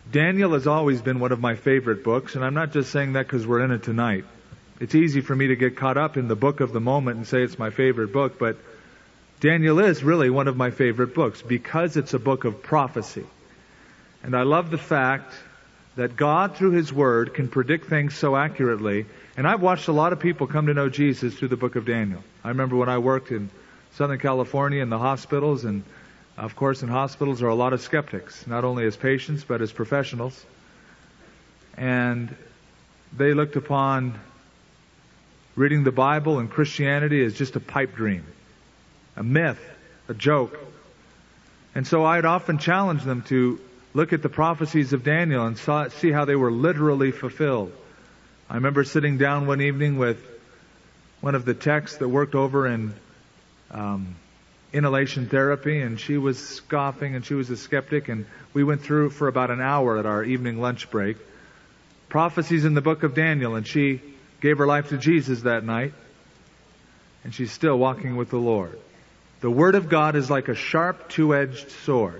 Daniel has always been one of my favorite books, and I'm not just saying that because we're in it tonight. It's easy for me to get caught up in the book of the moment and say it's my favorite book, but Daniel is really one of my favorite books because it's a book of prophecy. And I love the fact that God, through His Word, can predict things so accurately. And I've watched a lot of people come to know Jesus through the book of Daniel. I remember when I worked in Southern California in the hospitals, and of course in hospitals there are a lot of skeptics, not only as patients but as professionals. And they looked upon reading the Bible and Christianity as just a pipe dream, a myth, a joke. And so I'd often challenge them to look at the prophecies of Daniel and see how they were literally fulfilled. I remember sitting down one evening with one of the techs that worked over in inhalation therapy, and she was scoffing and she was a skeptic, and we went through for about an hour at our evening lunch break prophecies in the book of Daniel, and she gave her life to Jesus that night, and she's still walking with the Lord. The Word of God is like a sharp, two-edged sword.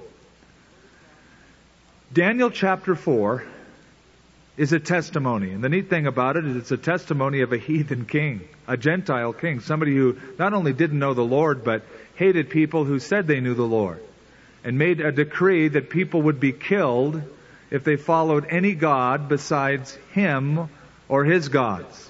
Daniel chapter 4 is a testimony. And the neat thing about it is it's a testimony of a heathen king, a Gentile king, somebody who not only didn't know the Lord, but hated people who said they knew the Lord, and made a decree that people would be killed if they followed any god besides him or his gods.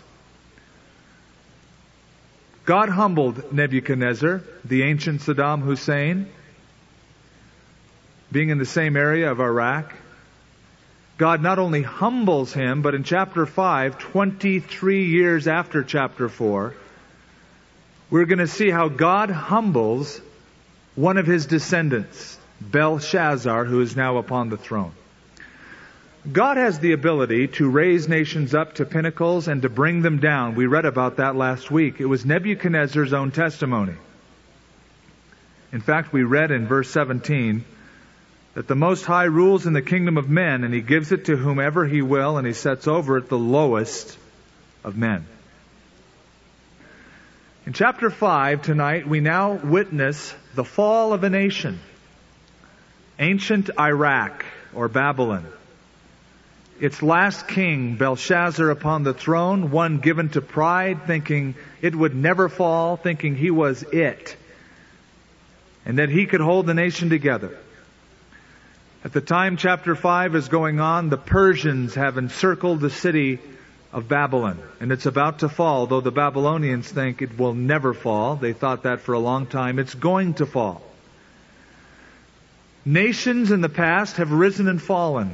God humbled Nebuchadnezzar, the ancient Saddam Hussein, being in the same area of Iraq. God not only humbles him, but in chapter 5, 23 years after chapter 4, we're going to see how God humbles one of his descendants, Belshazzar, who is now upon the throne. God has the ability to raise nations up to pinnacles and to bring them down. We read about that last week. It was Nebuchadnezzar's own testimony. In fact, we read in verse 17 that the Most High rules in the kingdom of men, and He gives it to whomever He will, and He sets over it the lowest of men. In chapter 5 tonight, we now witness the fall of a nation, ancient Iraq or Babylon. Its last king, Belshazzar, upon the throne, one given to pride, thinking it would never fall, thinking he was it, and that he could hold the nation together. At the time chapter 5 is going on, the Persians have encircled the city of Babylon, and it's about to fall, though the Babylonians think it will never fall. They thought that for a long time. It's going to fall. Nations in the past have risen and fallen.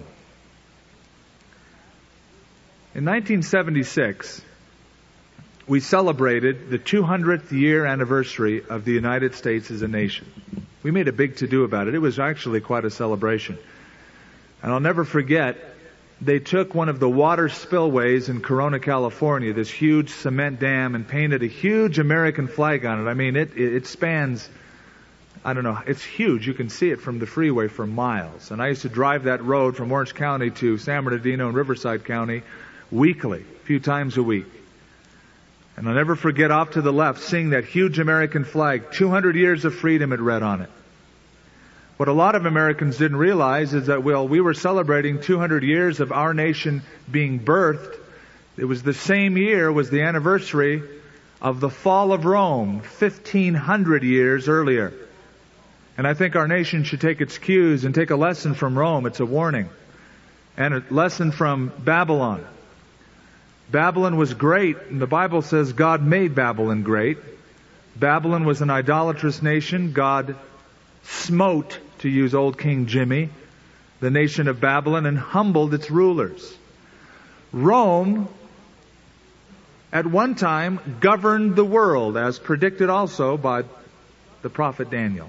In 1976, we celebrated the 200th year anniversary of the United States as a nation. We made a big to-do about it. It was actually quite a celebration. And I'll never forget, they took one of the water spillways in Corona, California, this huge cement dam, and painted a huge American flag on it. I mean, it spans, I don't know, it's huge. You can see it from the freeway for miles. And I used to drive that road from Orange County to San Bernardino and Riverside County weekly, a few times a week. And I'll never forget, off to the left, seeing that huge American flag, 200 years of freedom, it read on it. What a lot of Americans didn't realize is that, well, we were celebrating 200 years of our nation being birthed. It was the same year was the anniversary of the fall of Rome, 1,500 years earlier. And I think our nation should take its cues and take a lesson from Rome. It's a warning. And a lesson from Babylon. Babylon was great, and the Bible says God made Babylon great. Babylon was an idolatrous nation. God smote, to use old King Jimmy, the nation of Babylon, and humbled its rulers. Rome, at one time, governed the world, as predicted also by the prophet Daniel.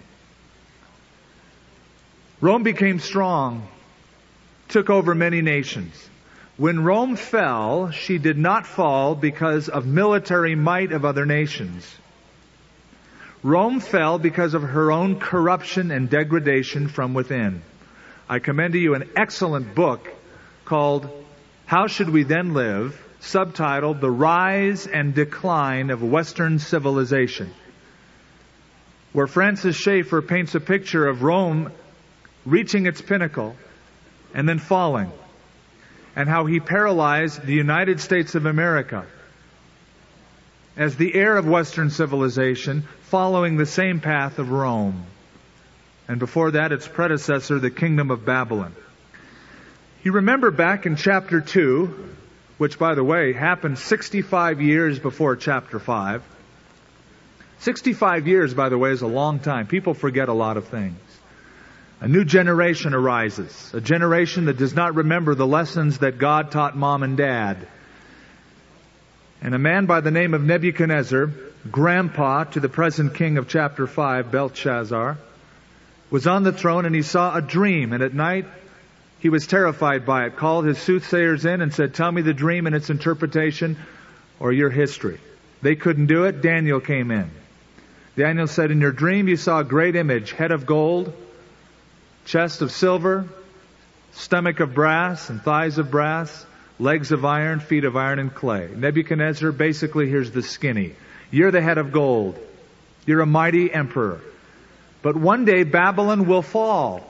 Rome became strong, took over many nations. When Rome fell, she did not fall because of military might of other nations. Rome fell because of her own corruption and degradation from within. I commend to you an excellent book called How Should We Then Live?, subtitled The Rise and Decline of Western Civilization, where Francis Schaeffer paints a picture of Rome reaching its pinnacle and then falling, and how he paralyzed the United States of America as the heir of Western civilization, following the same path of Rome, and before that its predecessor, the kingdom of Babylon. You remember back in chapter 2, which, by the way, happened 65 years before chapter 5. 65 years, by the way, is a long time. People forget a lot of things. A new generation arises, a generation that does not remember the lessons that God taught mom and dad. And a man by the name of Nebuchadnezzar, grandpa to the present king of chapter 5, Belshazzar, was on the throne, and he saw a dream, and at night he was terrified by it, called his soothsayers in and said, "Tell me the dream and its interpretation, or your history." They couldn't do it. Daniel came in. Daniel said, "In your dream you saw a great image, head of gold, chest of silver, stomach of brass and thighs of brass, legs of iron, feet of iron and clay." Nebuchadnezzar, basically, here's the skinny. You're the head of gold. You're a mighty emperor. But one day Babylon will fall.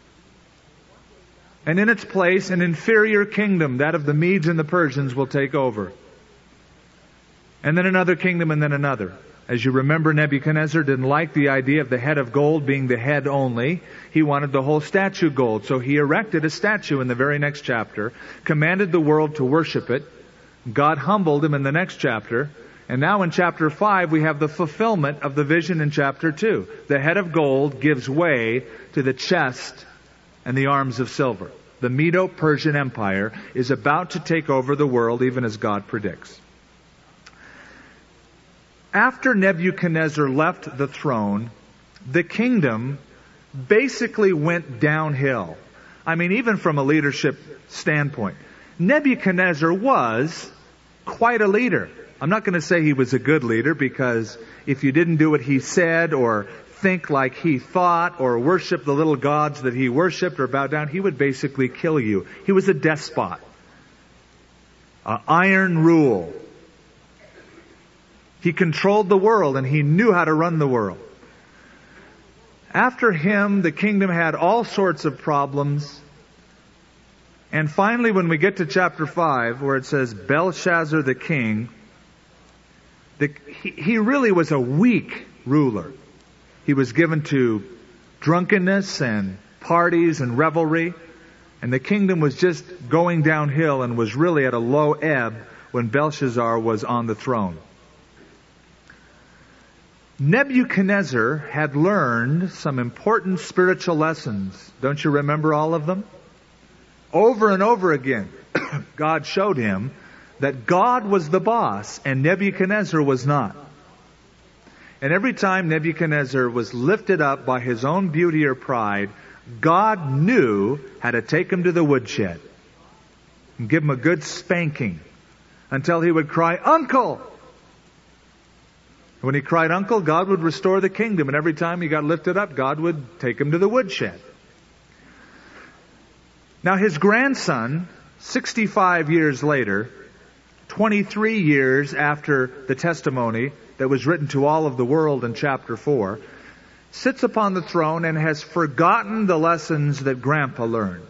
And in its place, an inferior kingdom, that of the Medes and the Persians, will take over. And then another kingdom, and then another. As you remember, Nebuchadnezzar didn't like the idea of the head of gold being the head only. He wanted the whole statue gold. So he erected a statue in the very next chapter, commanded the world to worship it. God humbled him in the next chapter. And now in chapter 5, we have the fulfillment of the vision in chapter 2. The head of gold gives way to the chest and the arms of silver. The Medo-Persian Empire is about to take over the world, even as God predicts. After Nebuchadnezzar left the throne, the kingdom basically went downhill. I mean, even from a leadership standpoint. Nebuchadnezzar was quite a leader. I'm not going to say he was a good leader, because if you didn't do what he said, or think like he thought, or worship the little gods that he worshipped, or bow down, he would basically kill you. He was a despot. Iron rule. He controlled the world, and he knew how to run the world. After him, the kingdom had all sorts of problems. And finally, when we get to chapter 5, where it says Belshazzar the king, he really was a weak ruler. He was given to drunkenness and parties and revelry. And the kingdom was just going downhill and was really at a low ebb when Belshazzar was on the throne. Nebuchadnezzar had learned some important spiritual lessons. Don't you remember all of them? Over and over again, God showed him that God was the boss and Nebuchadnezzar was not. And every time Nebuchadnezzar was lifted up by his own beauty or pride, God knew how to take him to the woodshed and give him a good spanking until he would cry, "Uncle!" When he cried uncle, God would restore the kingdom. And every time he got lifted up, God would take him to the woodshed. Now his grandson, 65 years later, 23 years after the testimony that was written to all of the world in chapter 4, sits upon the throne and has forgotten the lessons that Grandpa learned.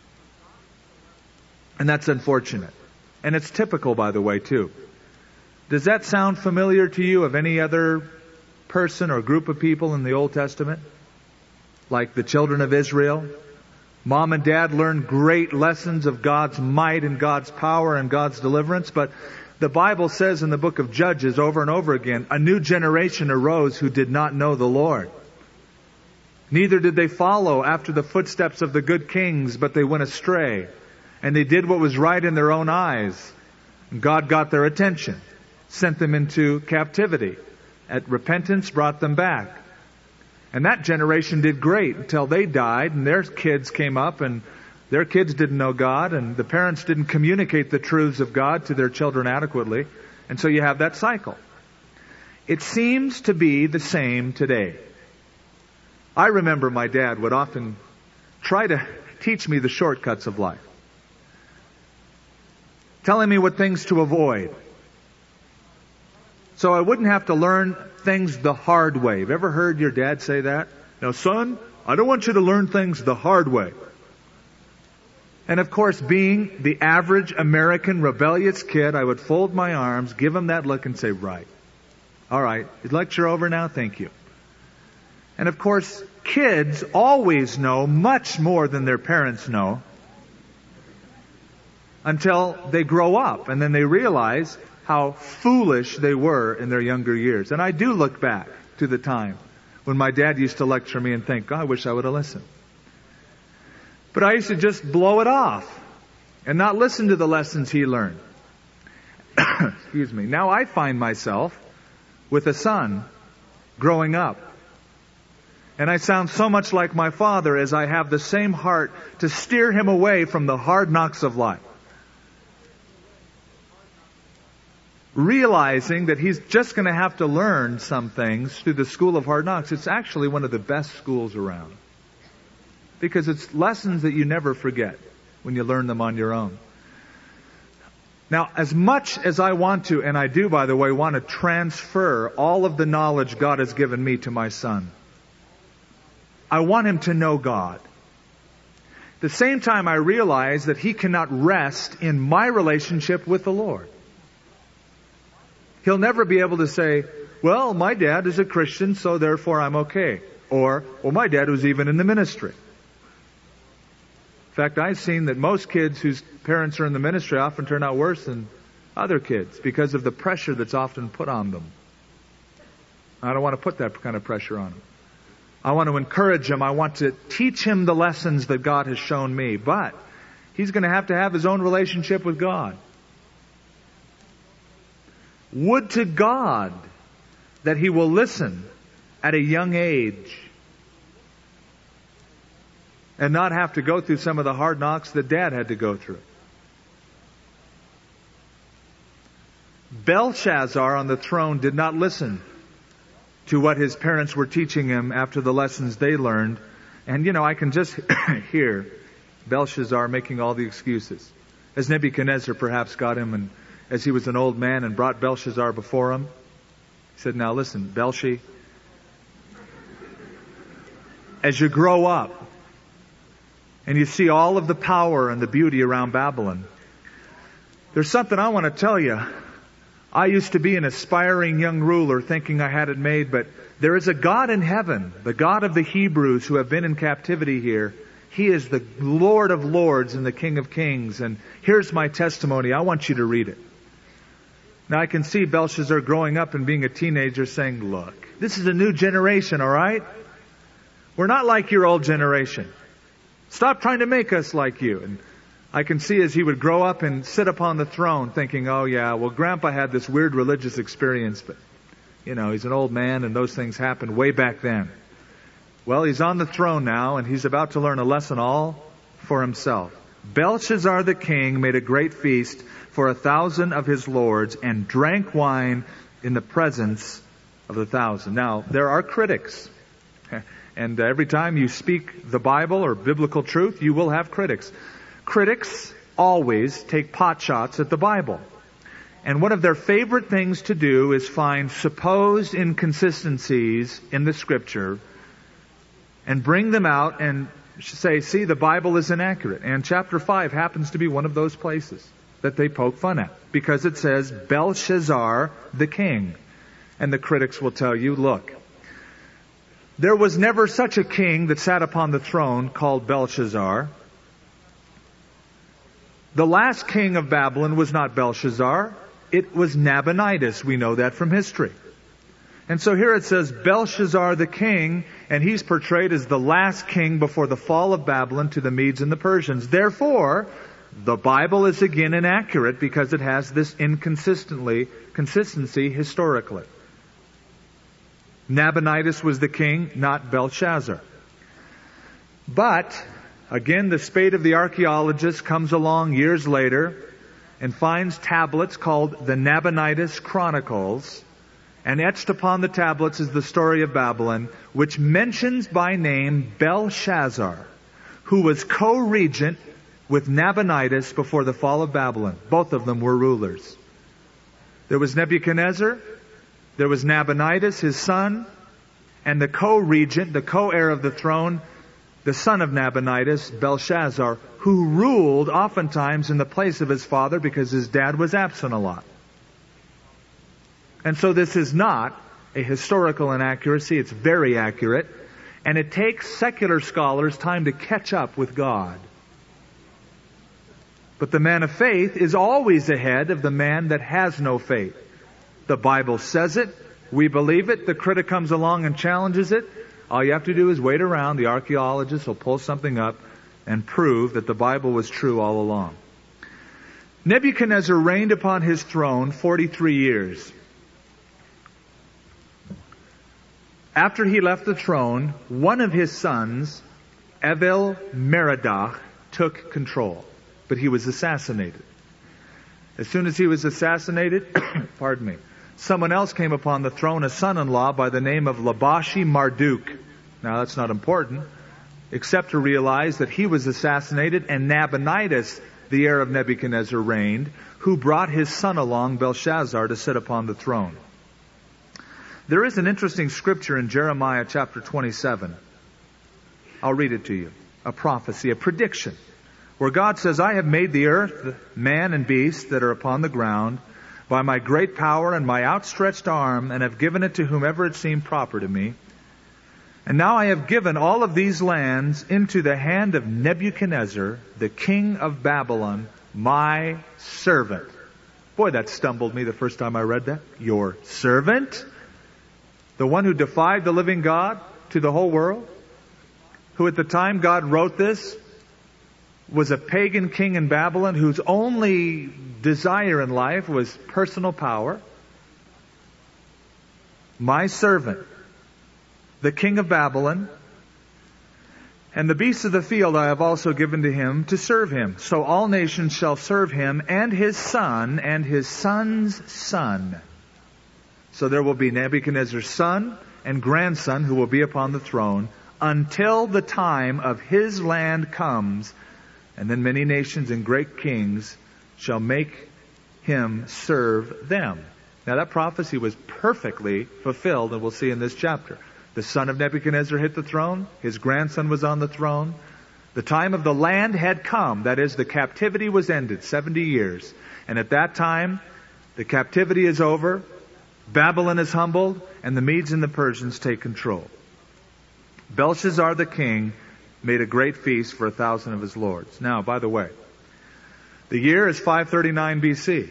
And that's unfortunate. And it's typical, by the way, too. Does that sound familiar to you of any other person or group of people in the Old Testament? Like the children of Israel? Mom and Dad learned great lessons of God's might and God's power and God's deliverance, but the Bible says in the book of Judges over and over again, a new generation arose who did not know the Lord. Neither did they follow after the footsteps of the good kings, but they went astray. And they did what was right in their own eyes. God got their attention, sent them into captivity. At repentance, brought them back. And that generation did great until they died and their kids came up and their kids didn't know God and the parents didn't communicate the truths of God to their children adequately. And so you have that cycle. It seems to be the same today. I remember my dad would often try to teach me the shortcuts of life, telling me what things to avoid, so I wouldn't have to learn things the hard way. Have you ever heard your dad say that? "Now, son, I don't want you to learn things the hard way." And of course, being the average American rebellious kid, I would fold my arms, give him that look and say, right. All right. Is lecture over now? Thank you. And of course, kids always know much more than their parents know until they grow up and then they realize how foolish they were in their younger years. And I do look back to the time when my dad used to lecture me and think, God, I wish I would have listened. But I used to just blow it off and not listen to the lessons he learned. Excuse me. Now I find myself with a son growing up. And I sound so much like my father as I have the same heart to steer him away from the hard knocks of life. Realizing that he's just going to have to learn some things through the school of hard knocks. It's actually one of the best schools around. Because it's lessons that you never forget when you learn them on your own. Now, as much as I want to, and I do, by the way, want to transfer all of the knowledge God has given me to my son, I want him to know God. At the same time, I realize that he cannot rest in my relationship with the Lord. He'll never be able to say, well, my dad is a Christian, so therefore I'm okay. Or, well, my dad was even in the ministry. In fact, I've seen that most kids whose parents are in the ministry often turn out worse than other kids because of the pressure that's often put on them. I don't want to put that kind of pressure on them. I want to encourage him. I want to teach him the lessons that God has shown me. But he's going to have his own relationship with God. Would to God that he will listen at a young age and not have to go through some of the hard knocks that Dad had to go through. Belshazzar on the throne did not listen to what his parents were teaching him after the lessons they learned. And, I can just hear Belshazzar making all the excuses. As Nebuchadnezzar perhaps got him, and as he was an old man and brought Belshazzar before him, he said, now listen, Belshi, as you grow up and you see all of the power and the beauty around Babylon, there's something I want to tell you. I used to be an aspiring young ruler thinking I had it made, but there is a God in heaven, the God of the Hebrews who have been in captivity here. He is the Lord of Lords and the King of Kings. And here's my testimony. I want you to read it. Now I can see Belshazzar growing up and being a teenager saying, look, this is a new generation, all right? We're not like your old generation. Stop trying to make us like you. And I can see as he would grow up and sit upon the throne thinking, oh yeah, well Grandpa had this weird religious experience, but he's an old man and those things happened way back then. Well, he's on the throne now and he's about to learn a lesson all for himself. Belshazzar the king made a great feast for 1,000 of his lords and drank wine in the presence of the 1,000. Now, there are critics. And every time you speak the Bible or biblical truth, you will have critics. Critics always take pot shots at the Bible. And one of their favorite things to do is find supposed inconsistencies in the Scripture and bring them out and say, see, the Bible is inaccurate. And chapter 5 happens to be one of those places that they poke fun at because it says Belshazzar the king. And the critics will tell you, look, there was never such a king that sat upon the throne called Belshazzar. The last king of Babylon was not Belshazzar. It was Nabonidus. We know that from history. And so here it says Belshazzar the king, and he's portrayed as the last king before the fall of Babylon to the Medes and the Persians. Therefore, the Bible is again inaccurate because it has this consistency historically. Nabonidus was the king, not Belshazzar. But again, the spade of the archaeologist comes along years later and finds tablets called the Nabonidus Chronicles. And etched upon the tablets is the story of Babylon, which mentions by name Belshazzar, who was co-regent with Nabonidus before the fall of Babylon. Both of them were rulers. There was Nebuchadnezzar, there was Nabonidus, his son, and the co-regent, the co-heir of the throne, the son of Nabonidus, Belshazzar, who ruled oftentimes in the place of his father because his dad was absent a lot. And so this is not a historical inaccuracy. It's very accurate. And it takes secular scholars time to catch up with God. But the man of faith is always ahead of the man that has no faith. The Bible says it. We believe it. The critic comes along and challenges it. All you have to do is wait around. The archaeologist will pull something up and prove that the Bible was true all along. Nebuchadnezzar reigned upon his throne 43 years. After he left the throne, one of his sons, Evil-Merodach, took control. But he was assassinated. As soon as he was assassinated, someone else came upon the throne, a son-in-law by the name of Labashi-Marduk. Now that's not important, except to realize that he was assassinated and Nabonidus, the heir of Nebuchadnezzar, reigned, who brought his son along, Belshazzar, to sit upon the throne. There is an interesting scripture in Jeremiah chapter 27. I'll read it to you. A prophecy, a prediction, where God says, I have made the earth, man and beast that are upon the ground, by my great power and my outstretched arm, and have given it to whomever it seemed proper to me. And now I have given all of these lands into the hand of Nebuchadnezzar, the king of Babylon, my servant. Boy, that stumbled me the first time I read that. Your servant? The one who defied the living God to the whole world? Who at the time God wrote this was a pagan king in Babylon whose only desire in life was personal power. My servant, the king of Babylon, and the beasts of the field I have also given to him to serve him. So all nations shall serve him, and his son, and his son's son. So there will be Nebuchadnezzar's son and grandson who will be upon the throne until the time of his land comes. And then many nations and great kings shall make him serve them. Now that prophecy was perfectly fulfilled, and we'll see in this chapter. The son of Nebuchadnezzar hit the throne. His grandson was on the throne. The time of the land had come. That is, the captivity was ended, 70 years. And at that time, the captivity is over. Babylon is humbled, and the Medes and the Persians take control. Belshazzar the king made a great feast for 1,000 of his lords. Now, by the way, the year is 539 BC.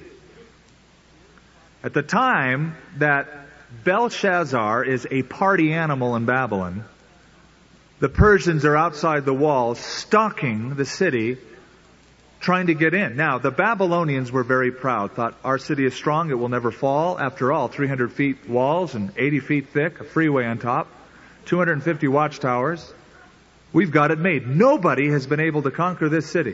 At the time that Belshazzar is a party animal in Babylon, the Persians are outside the walls, stalking the city, trying to get in. Now, the Babylonians were very proud, thought, our city is strong, it will never fall. After all, 300 feet walls and 80 feet thick, a freeway on top, 250 watchtowers. We've got it made. Nobody has been able to conquer this city.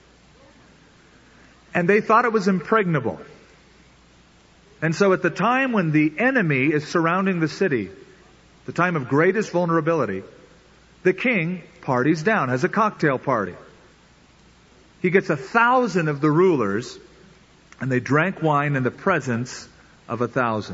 And they thought it was impregnable. And so at the time when the enemy is surrounding the city, the time of greatest vulnerability, the king parties down, has a cocktail party. He gets 1,000 of the rulers, and they drank wine in the presence of 1,000.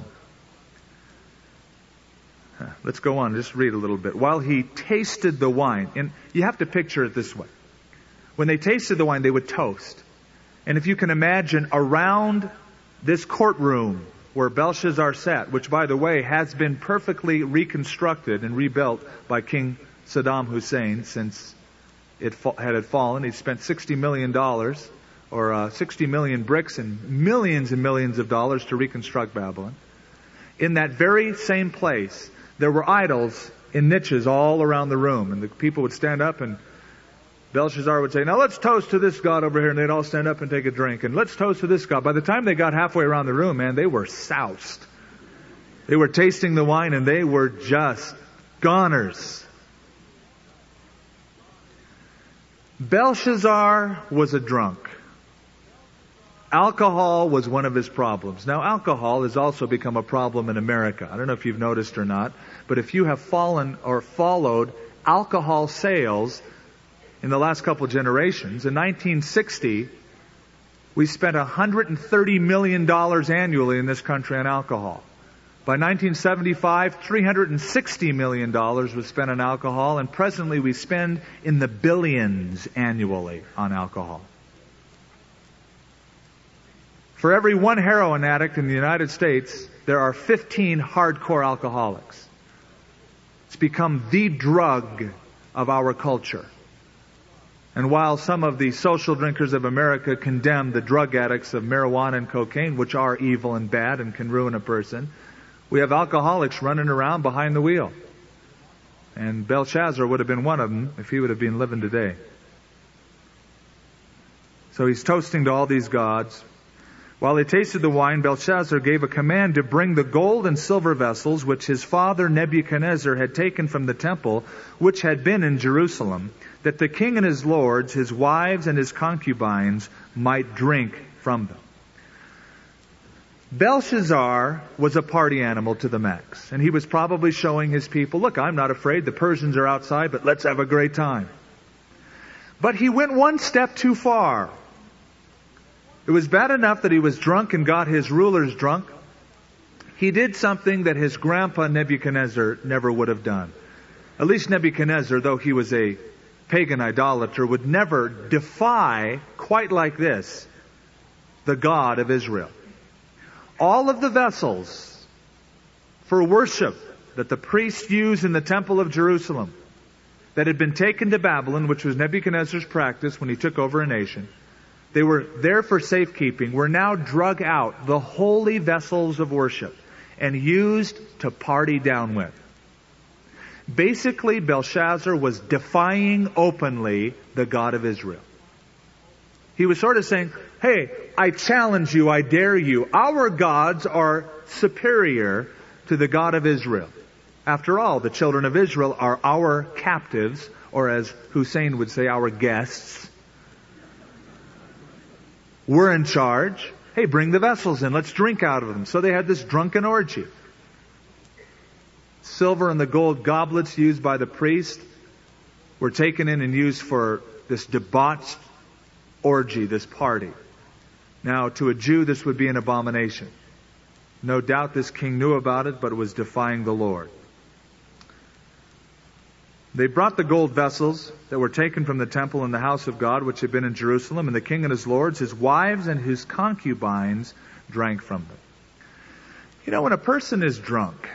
Let's go on, just read a little bit. While he tasted the wine, and you have to picture it this way. When they tasted the wine, they would toast. And if you can imagine, around this courtroom where Belshazzar sat, which by the way has been perfectly reconstructed and rebuilt by King Saddam Hussein since it had fallen. He spent $60 million or 60 million bricks and millions of dollars to reconstruct Babylon. In that very same place, there were idols in niches all around the room. And the people would stand up and Belshazzar would say, now let's toast to this God over here. And they'd all stand up and take a drink. And let's toast to this God. By the time they got halfway around the room, man, they were soused. They were tasting the wine and they were just goners. Belshazzar was a drunk. Alcohol was one of his problems. Now, alcohol has also become a problem in America. I don't know if you've noticed or not, but if you have fallen or followed alcohol sales in the last couple of generations, in 1960, we spent $130 million annually in this country on alcohol. By 1975, $360 million was spent on alcohol, and presently we spend in the billions annually on alcohol. For every one heroin addict in the United States, there are 15 hardcore alcoholics. It's become the drug of our culture. And while some of the social drinkers of America condemn the drug addicts of marijuana and cocaine, which are evil and bad and can ruin a person, we have alcoholics running around behind the wheel. And Belshazzar would have been one of them if he would have been living today. So he's toasting to all these gods. While he tasted the wine, Belshazzar gave a command to bring the gold and silver vessels which his father Nebuchadnezzar had taken from the temple, which had been in Jerusalem, that the king and his lords, his wives and his concubines might drink from them. Belshazzar was a party animal to the max, and he was probably showing his people, look, I'm not afraid, the Persians are outside, but let's have a great time. But he went one step too far. It was bad enough that he was drunk and got his rulers drunk. He did something that his grandpa Nebuchadnezzar never would have done. At least Nebuchadnezzar, though he was a pagan idolater, would never defy, quite like this, the God of Israel. All of the vessels for worship that the priests used in the temple of Jerusalem that had been taken to Babylon, which was Nebuchadnezzar's practice when he took over a nation, they were there for safekeeping, were now drug out, the holy vessels of worship, and used to party down with. Basically, Belshazzar was defying openly the God of Israel. He was sort of saying, hey, I challenge you, I dare you. Our gods are superior to the God of Israel. After all, the children of Israel are our captives, or as Hussein would say, our guests. We're in charge. Hey, bring the vessels in. Let's drink out of them. So they had this drunken orgy. Silver and the gold goblets used by the priest were taken in and used for this debauched orgy, this party. Now, to a Jew, this would be an abomination. No doubt this king knew about it, but it was defying the Lord. They brought the gold vessels that were taken from the temple in the house of God, which had been in Jerusalem, and the king and his lords, his wives and his concubines drank from them. You know, when a person is drunk,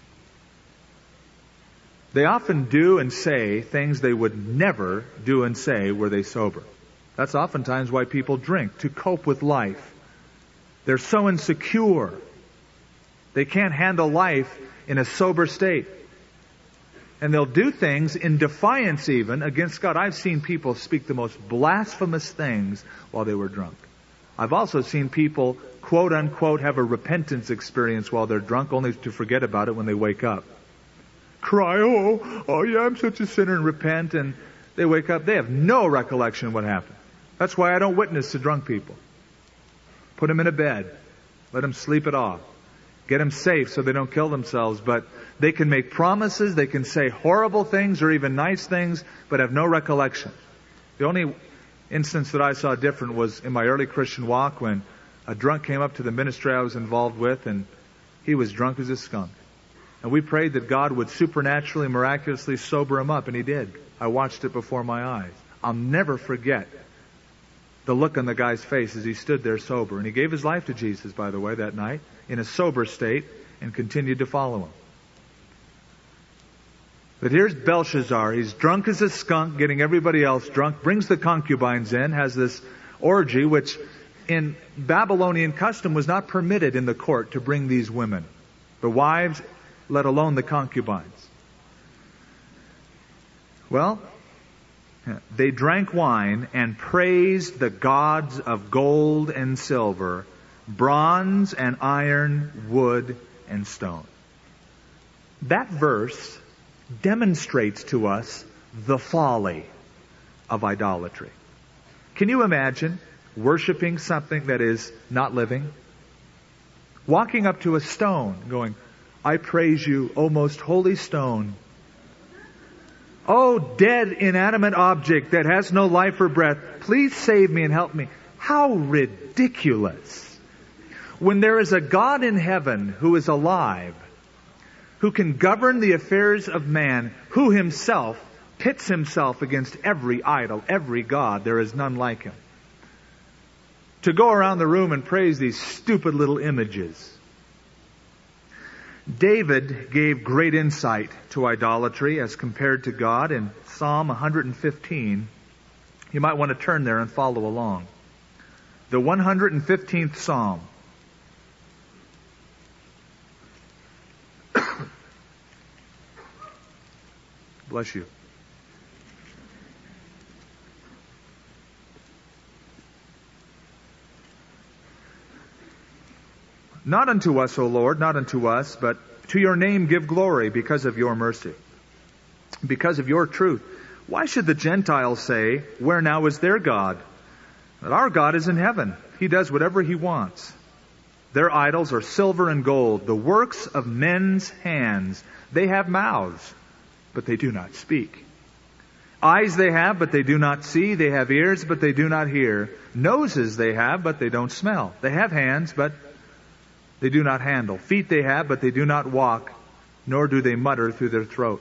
they often do and say things they would never do and say were they sober. That's oftentimes why people drink, to cope with life. They're so insecure. They can't handle life in a sober state. And they'll do things in defiance even against God. I've seen people speak the most blasphemous things while they were drunk. I've also seen people, quote unquote, have a repentance experience while they're drunk, only to forget about it when they wake up. Cry, oh yeah, I'm such a sinner, and repent, and they wake up. They have no recollection of what happened. That's why I don't witness to drunk people. Put them in a bed. Let them sleep it off. Get them safe so they don't kill themselves. But they can make promises, they can say horrible things or even nice things, but have no recollection. The only instance that I saw different was in my early Christian walk when a drunk came up to the ministry I was involved with, and he was drunk as a skunk. And we prayed that God would supernaturally, miraculously sober him up, and he did. I watched it before my eyes. I'll never forget the look on the guy's face as he stood there sober. And he gave his life to Jesus, by the way, that night, in a sober state, and continued to follow him. But here's Belshazzar. He's drunk as a skunk, getting everybody else drunk, brings the concubines in, has this orgy, which in Babylonian custom was not permitted in the court to bring these women, the wives, let alone the concubines. Well, they drank wine and praised the gods of gold and silver, bronze and iron, wood and stone. That verse demonstrates to us the folly of idolatry. Can you imagine worshiping something that is not living? Walking up to a stone, going, I praise you, O most holy stone. Oh, dead, inanimate object that has no life or breath, please save me and help me. How ridiculous. When there is a God in heaven who is alive, who can govern the affairs of man, who himself pits himself against every idol, every god, there is none like him. To go around the room and praise these stupid little images. David gave great insight to idolatry as compared to God in Psalm 115. You might want to turn there and follow along. The 115th Psalm. Bless you. Not unto us, O Lord, not unto us, but to your name give glory because of your mercy, because of your truth. Why should the Gentiles say, where now is their God? But our God is in heaven. He does whatever He wants. Their idols are silver and gold, the works of men's hands. They have mouths, but they do not speak. Eyes they have, but they do not see. They have ears, but they do not hear. Noses they have, but they don't smell. They have hands, but they do not handle. Feet they have, but they do not walk, nor do they mutter through their throat.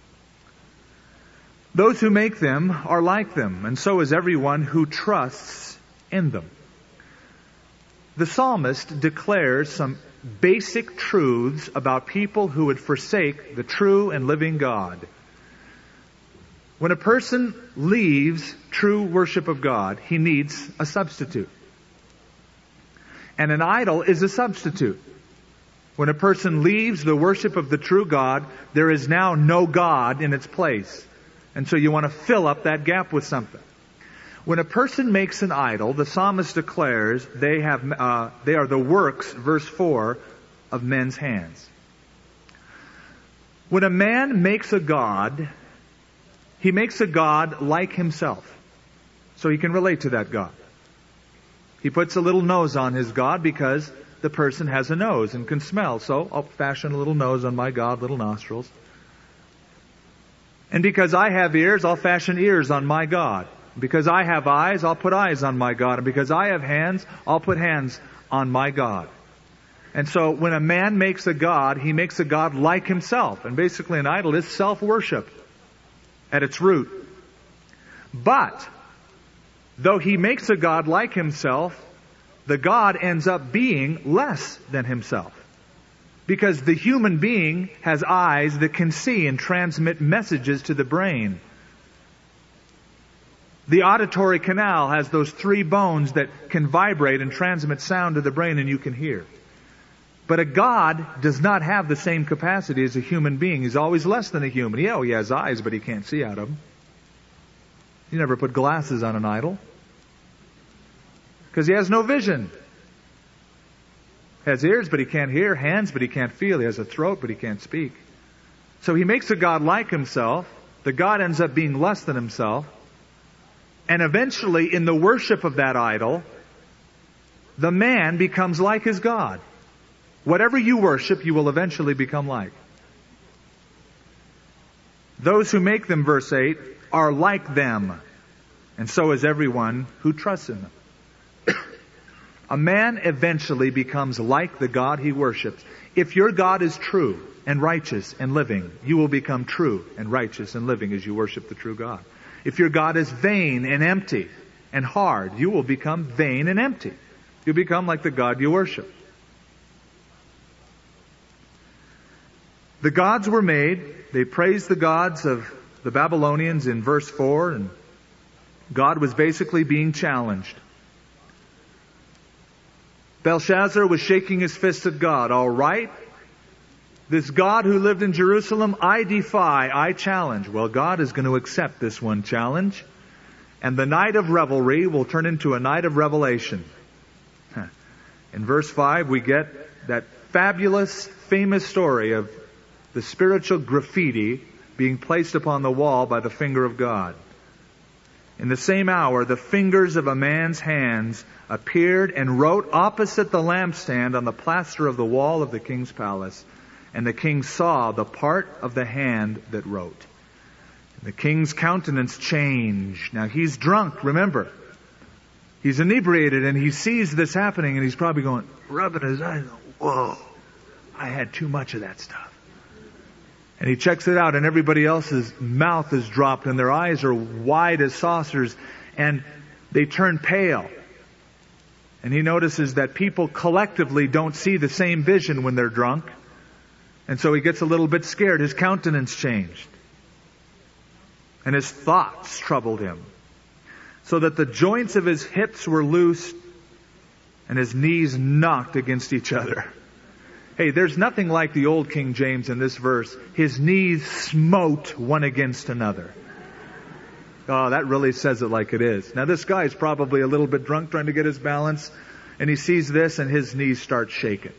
Those who make them are like them, and so is everyone who trusts in them. The psalmist declares some basic truths about people who would forsake the true and living God. When a person leaves true worship of God, he needs a substitute. And an idol is a substitute. When a person leaves the worship of the true God, there is now no God in its place. And so you want to fill up that gap with something. When a person makes an idol, the psalmist declares they are the works, verse 4, of men's hands. When a man makes a god, he makes a god like himself. So he can relate to that god. He puts a little nose on his god because the person has a nose and can smell. So I'll fashion a little nose on my god, little nostrils. And because I have ears, I'll fashion ears on my god. Because I have eyes, I'll put eyes on my god. And because I have hands, I'll put hands on my god. And so when a man makes a god, he makes a god like himself. And basically an idol is self-worship at its root. But though he makes a god like himself, the god ends up being less than himself. Because the human being has eyes that can see and transmit messages to the brain. The auditory canal has those 3 bones that can vibrate and transmit sound to the brain and you can hear. But a god does not have the same capacity as a human being. He's always less than a human. Yeah, he has eyes, but he can't see out of them. You never put glasses on an idol. Because he has no vision. Has ears, but he can't hear. Hands, but he can't feel. He has a throat, but he can't speak. So he makes a god like himself. The god ends up being less than himself. And eventually, in the worship of that idol, the man becomes like his god. Whatever you worship, you will eventually become like. Those who make them, verse 8, are like them. And so is everyone who trusts in them. A man eventually becomes like the God he worships. If your God is true and righteous and living, you will become true and righteous and living as you worship the true God. If your God is vain and empty and hard, you will become vain and empty. You'll become like the God you worship. The gods were made. They praised the gods of the Babylonians in verse 4, and God was basically being challenged. Belshazzar was shaking his fist at God. All right, this God who lived in Jerusalem, I defy, I challenge. Well, God is going to accept this one challenge. And the night of revelry will turn into a night of revelation. In verse 5, we get that fabulous, famous story of the spiritual graffiti being placed upon the wall by the finger of God. In the same hour, the fingers of a man's hands appeared and wrote opposite the lampstand on the plaster of the wall of the king's palace. And the king saw the part of the hand that wrote. The king's countenance changed. Now he's drunk, remember. He's inebriated and he sees this happening and he's probably going, rubbing his eyes, whoa, I had too much of that stuff. And he checks it out and everybody else's mouth is dropped and their eyes are wide as saucers and they turn pale. And he notices that people collectively don't see the same vision when they're drunk. And so he gets a little bit scared. His countenance changed. And his thoughts troubled him, so that the joints of his hips were loose and his knees knocked against each other. Hey, there's nothing like the old King James in this verse. His knees smote one against another. Oh, that really says it like it is. Now this guy's probably a little bit drunk trying to get his balance, and he sees this and his knees start shaking.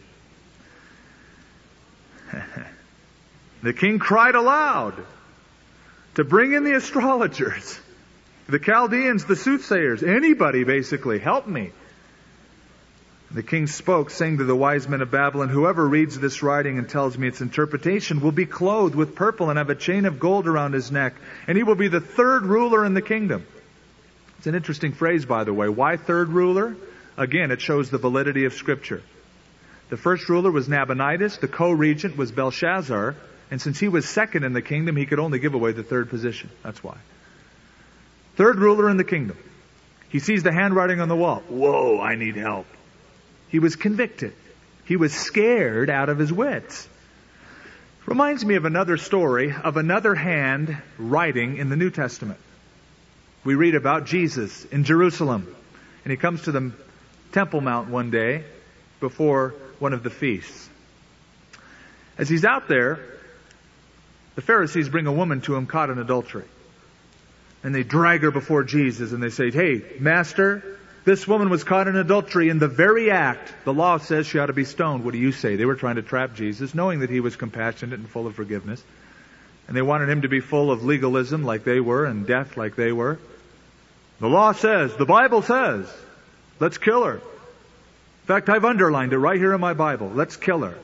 The king cried aloud to bring in the astrologers, the Chaldeans, the soothsayers, anybody basically, help me. The king spoke, saying to the wise men of Babylon, whoever reads this writing and tells me its interpretation will be clothed with purple and have a chain of gold around his neck, and he will be the third ruler in the kingdom. It's an interesting phrase, by the way. Why third ruler? Again, it shows the validity of Scripture. The first ruler was Nabonidus, the co-regent was Belshazzar, and since he was second in the kingdom, he could only give away the third position. That's why. Third ruler in the kingdom. He sees the handwriting on the wall. Whoa, I need help. He was convicted. He was scared out of his wits. Reminds me of another story of another hand writing in the New Testament. We read about Jesus in Jerusalem. And he comes to the Temple Mount one day before one of the feasts. As he's out there, the Pharisees bring a woman to him caught in adultery. And they drag her before Jesus and they say, hey, Master, this woman was caught in adultery in the very act. The law says she ought to be stoned. What do you say? They were trying to trap Jesus, knowing that he was compassionate and full of forgiveness. And they wanted him to be full of legalism like they were and death like they were. The law says, the Bible says, let's kill her. In fact, I've underlined it right here in my Bible. Let's kill her.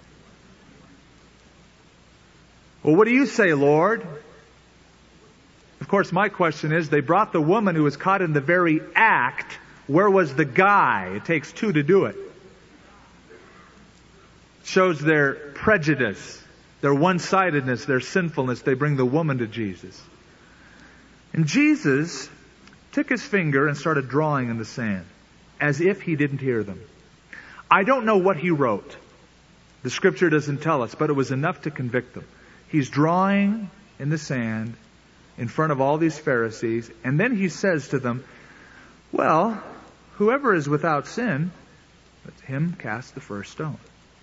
Well, what do you say, Lord? Of course, my question is, they brought the woman who was caught in the very act. Where was the guy? It takes two to do it. Shows their prejudice, their one-sidedness, their sinfulness. They bring the woman to Jesus. And Jesus took his finger and started drawing in the sand, as if he didn't hear them. I don't know what he wrote. The Scripture doesn't tell us, but it was enough to convict them. He's drawing in the sand in front of all these Pharisees, and then he says to them, well, whoever is without sin, let him cast the first stone.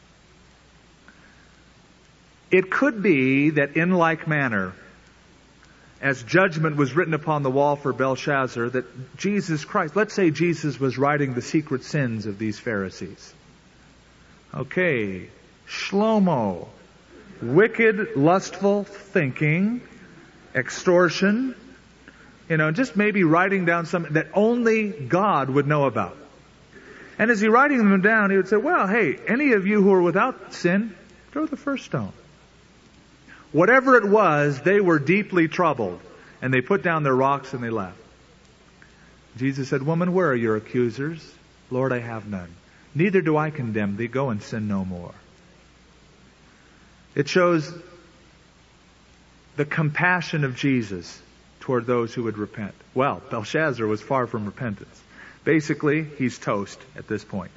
It could be that in like manner, as judgment was written upon the wall for Belshazzar, that Jesus Christ, let's say Jesus was writing the secret sins of these Pharisees. Okay, Shlomo, wicked, lustful thinking, extortion, just maybe writing down something that only God would know about. And as he's writing them down, he would say, well, hey, any of you who are without sin, throw the first stone. Whatever it was, they were deeply troubled. And they put down their rocks and they left. Jesus said, woman, where are your accusers? Lord, I have none. Neither do I condemn thee. Go and sin no more. It shows the compassion of Jesus toward those who would repent. Well, Belshazzar was far from repentance. Basically, he's toast at this point.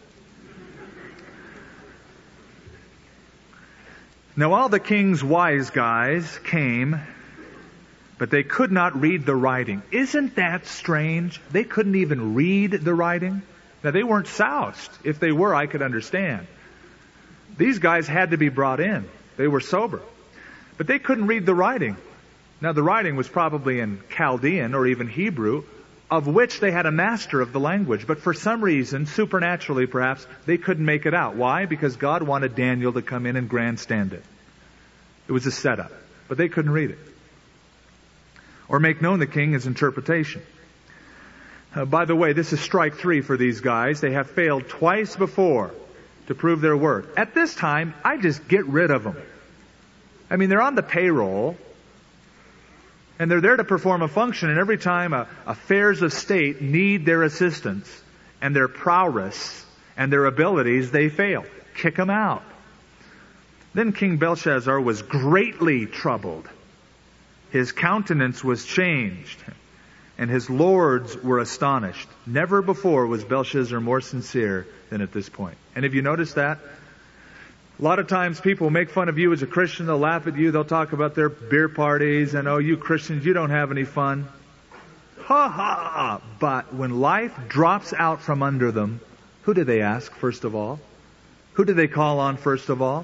Now all the king's wise guys came, but they could not read the writing. Isn't that strange? They couldn't even read the writing. Now they weren't soused. If they were, I could understand. These guys had to be brought in. They were sober. But they couldn't read the writing. Now the writing was probably in Chaldean or even Hebrew, of which they had a master of the language. But for some reason, supernaturally perhaps, they couldn't make it out. Why? Because God wanted Daniel to come in and grandstand it. It was a setup. But they couldn't read it. Or make known the king his interpretation. By the way, this is strike 3 for these guys. They have failed twice before to prove their worth. At this time, I just get rid of them. I mean, they're on the payroll. And they're there to perform a function, and every time affairs of state need their assistance and their prowess and their abilities, they fail. Kick them out. Then King Belshazzar was greatly troubled. His countenance was changed, and his lords were astonished. Never before was Belshazzar more sincere than at this point. And have you noticed that? A lot of times people make fun of you as a Christian. They'll laugh at you. They'll talk about their beer parties and, oh, you Christians, you don't have any fun. Ha ha! But when life drops out from under them, who do they ask first of all? Who do they call on first of all?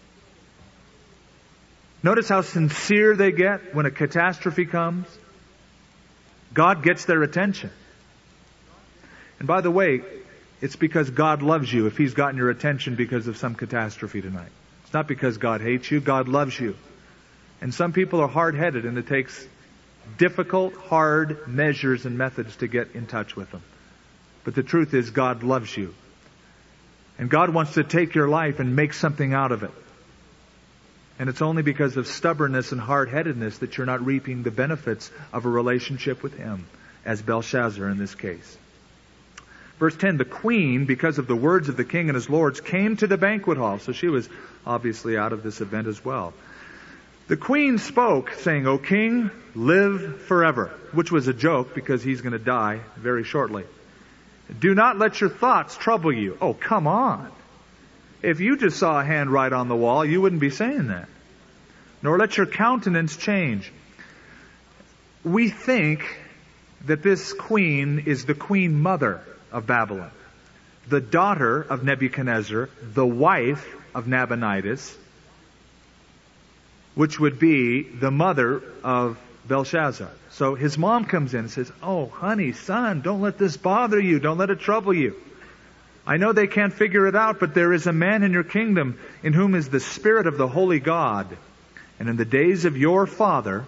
Notice how sincere they get when a catastrophe comes. God gets their attention. And by the way, it's because God loves you if He's gotten your attention because of some catastrophe tonight. It's not because God hates you. God loves you. And some people are hard-headed, and it takes difficult, hard measures and methods to get in touch with them. But the truth is, God loves you. And God wants to take your life and make something out of it. And it's only because of stubbornness and hard-headedness that you're not reaping the benefits of a relationship with Him, as Belshazzar in this case. Verse 10, the queen, because of the words of the king and his lords, came to the banquet hall. So she was obviously out of this event as well. The queen spoke, saying, O king, live forever. Which was a joke because he's going to die very shortly. Do not let your thoughts trouble you. Oh, come on. If you just saw a hand right on the wall, you wouldn't be saying that. Nor let your countenance change. We think that this queen is the queen mother of Babylon, the daughter of Nebuchadnezzar, the wife of Nabonidus, which would be the mother of Belshazzar. So his mom comes in and says, oh, honey, son, don't let this bother you. Don't let it trouble you. I know they can't figure it out, but there is a man in your kingdom in whom is the Spirit of the Holy God. And in the days of your father,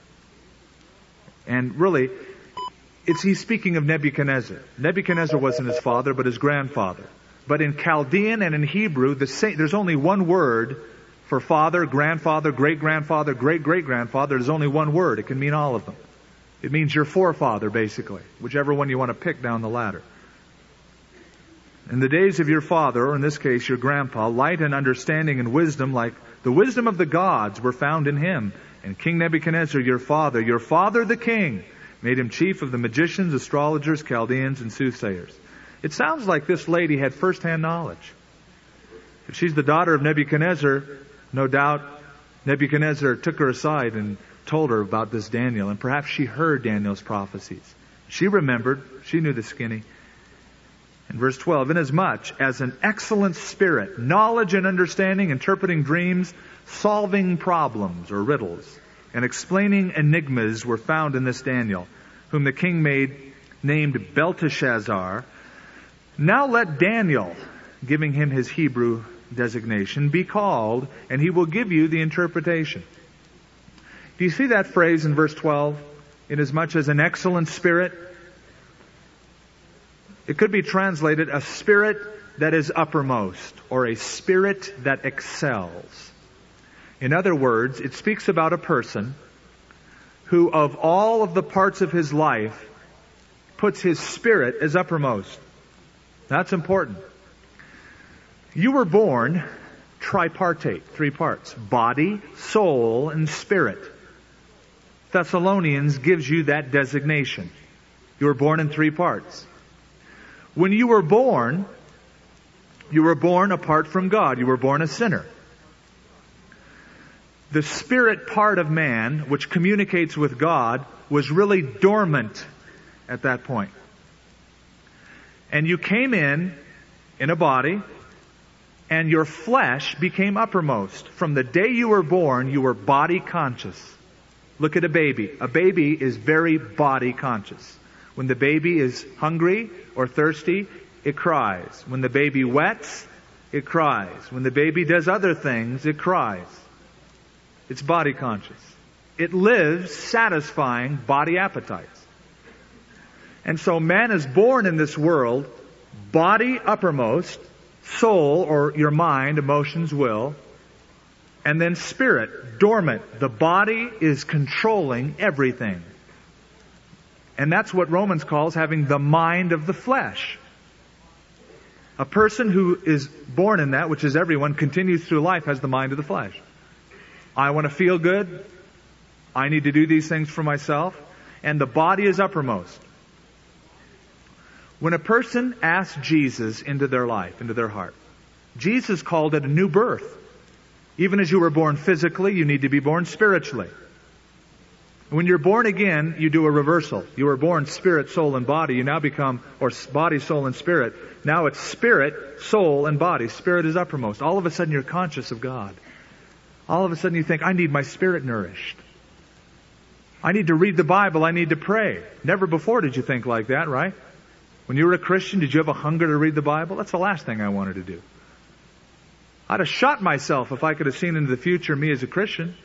and really, he's speaking of Nebuchadnezzar. Nebuchadnezzar wasn't his father, but his grandfather. But in Chaldean and in Hebrew, there's only one word for father, grandfather, great-grandfather, great-great-grandfather. There's only one word. It can mean all of them. It means your forefather, basically, whichever one you want to pick down the ladder. In the days of your father, or in this case your grandpa, light and understanding and wisdom, like the wisdom of the gods, were found in him. And King Nebuchadnezzar, your father the king, made him chief of the magicians, astrologers, Chaldeans, and soothsayers. It sounds like this lady had first-hand knowledge. If she's the daughter of Nebuchadnezzar, no doubt Nebuchadnezzar took her aside and told her about this Daniel, and perhaps she heard Daniel's prophecies. She remembered. She knew the skinny. In verse 12, inasmuch as an excellent spirit, knowledge and understanding, interpreting dreams, solving problems or riddles, and explaining enigmas were found in this Daniel, whom the king named Belteshazzar. Now let Daniel, giving him his Hebrew designation, be called, and he will give you the interpretation. Do you see that phrase in verse 12? Inasmuch as an excellent spirit. It could be translated a spirit that is uppermost, or a spirit that excels. In other words, it speaks about a person who, of all of the parts of his life, puts his spirit as uppermost. That's important. You were born tripartite, 3 parts: body, soul, and spirit. Thessalonians gives you that designation. You were born in 3 parts. When you were born apart from God. You were born a sinner. The spirit part of man, which communicates with God, was really dormant at that point. And you came in a body, and your flesh became uppermost. From the day you were born, you were body conscious. Look at a baby. A baby is very body conscious. When the baby is hungry or thirsty, it cries. When the baby wets, it cries. When the baby does other things, it cries. It's body conscious. It lives satisfying body appetites. And so man is born in this world, body uppermost, soul, or your mind, emotions, will, And then spirit, dormant. The body is controlling everything. And that's what Romans calls having the mind of the flesh. A person who is born in that, which is everyone, continues through life, has the mind of the flesh. I want to feel good. I need to do these things for myself. And the body is uppermost. When a person asks Jesus into their life, into their heart, Jesus called it a new birth. Even as you were born physically, you need to be born spiritually. When you're born again, you do a reversal. You were born spirit, soul, and body. You now become, or body, soul, and spirit. Now it's spirit, soul, and body. Spirit is uppermost. All of a sudden you're conscious of God. All of a sudden you think, I need my spirit nourished. I need to read the Bible. I need to pray. Never before did you think like that, right? When you were a Christian, did you have a hunger to read the Bible? That's the last thing I wanted to do. I'd have shot myself if I could have seen into the future me as a Christian.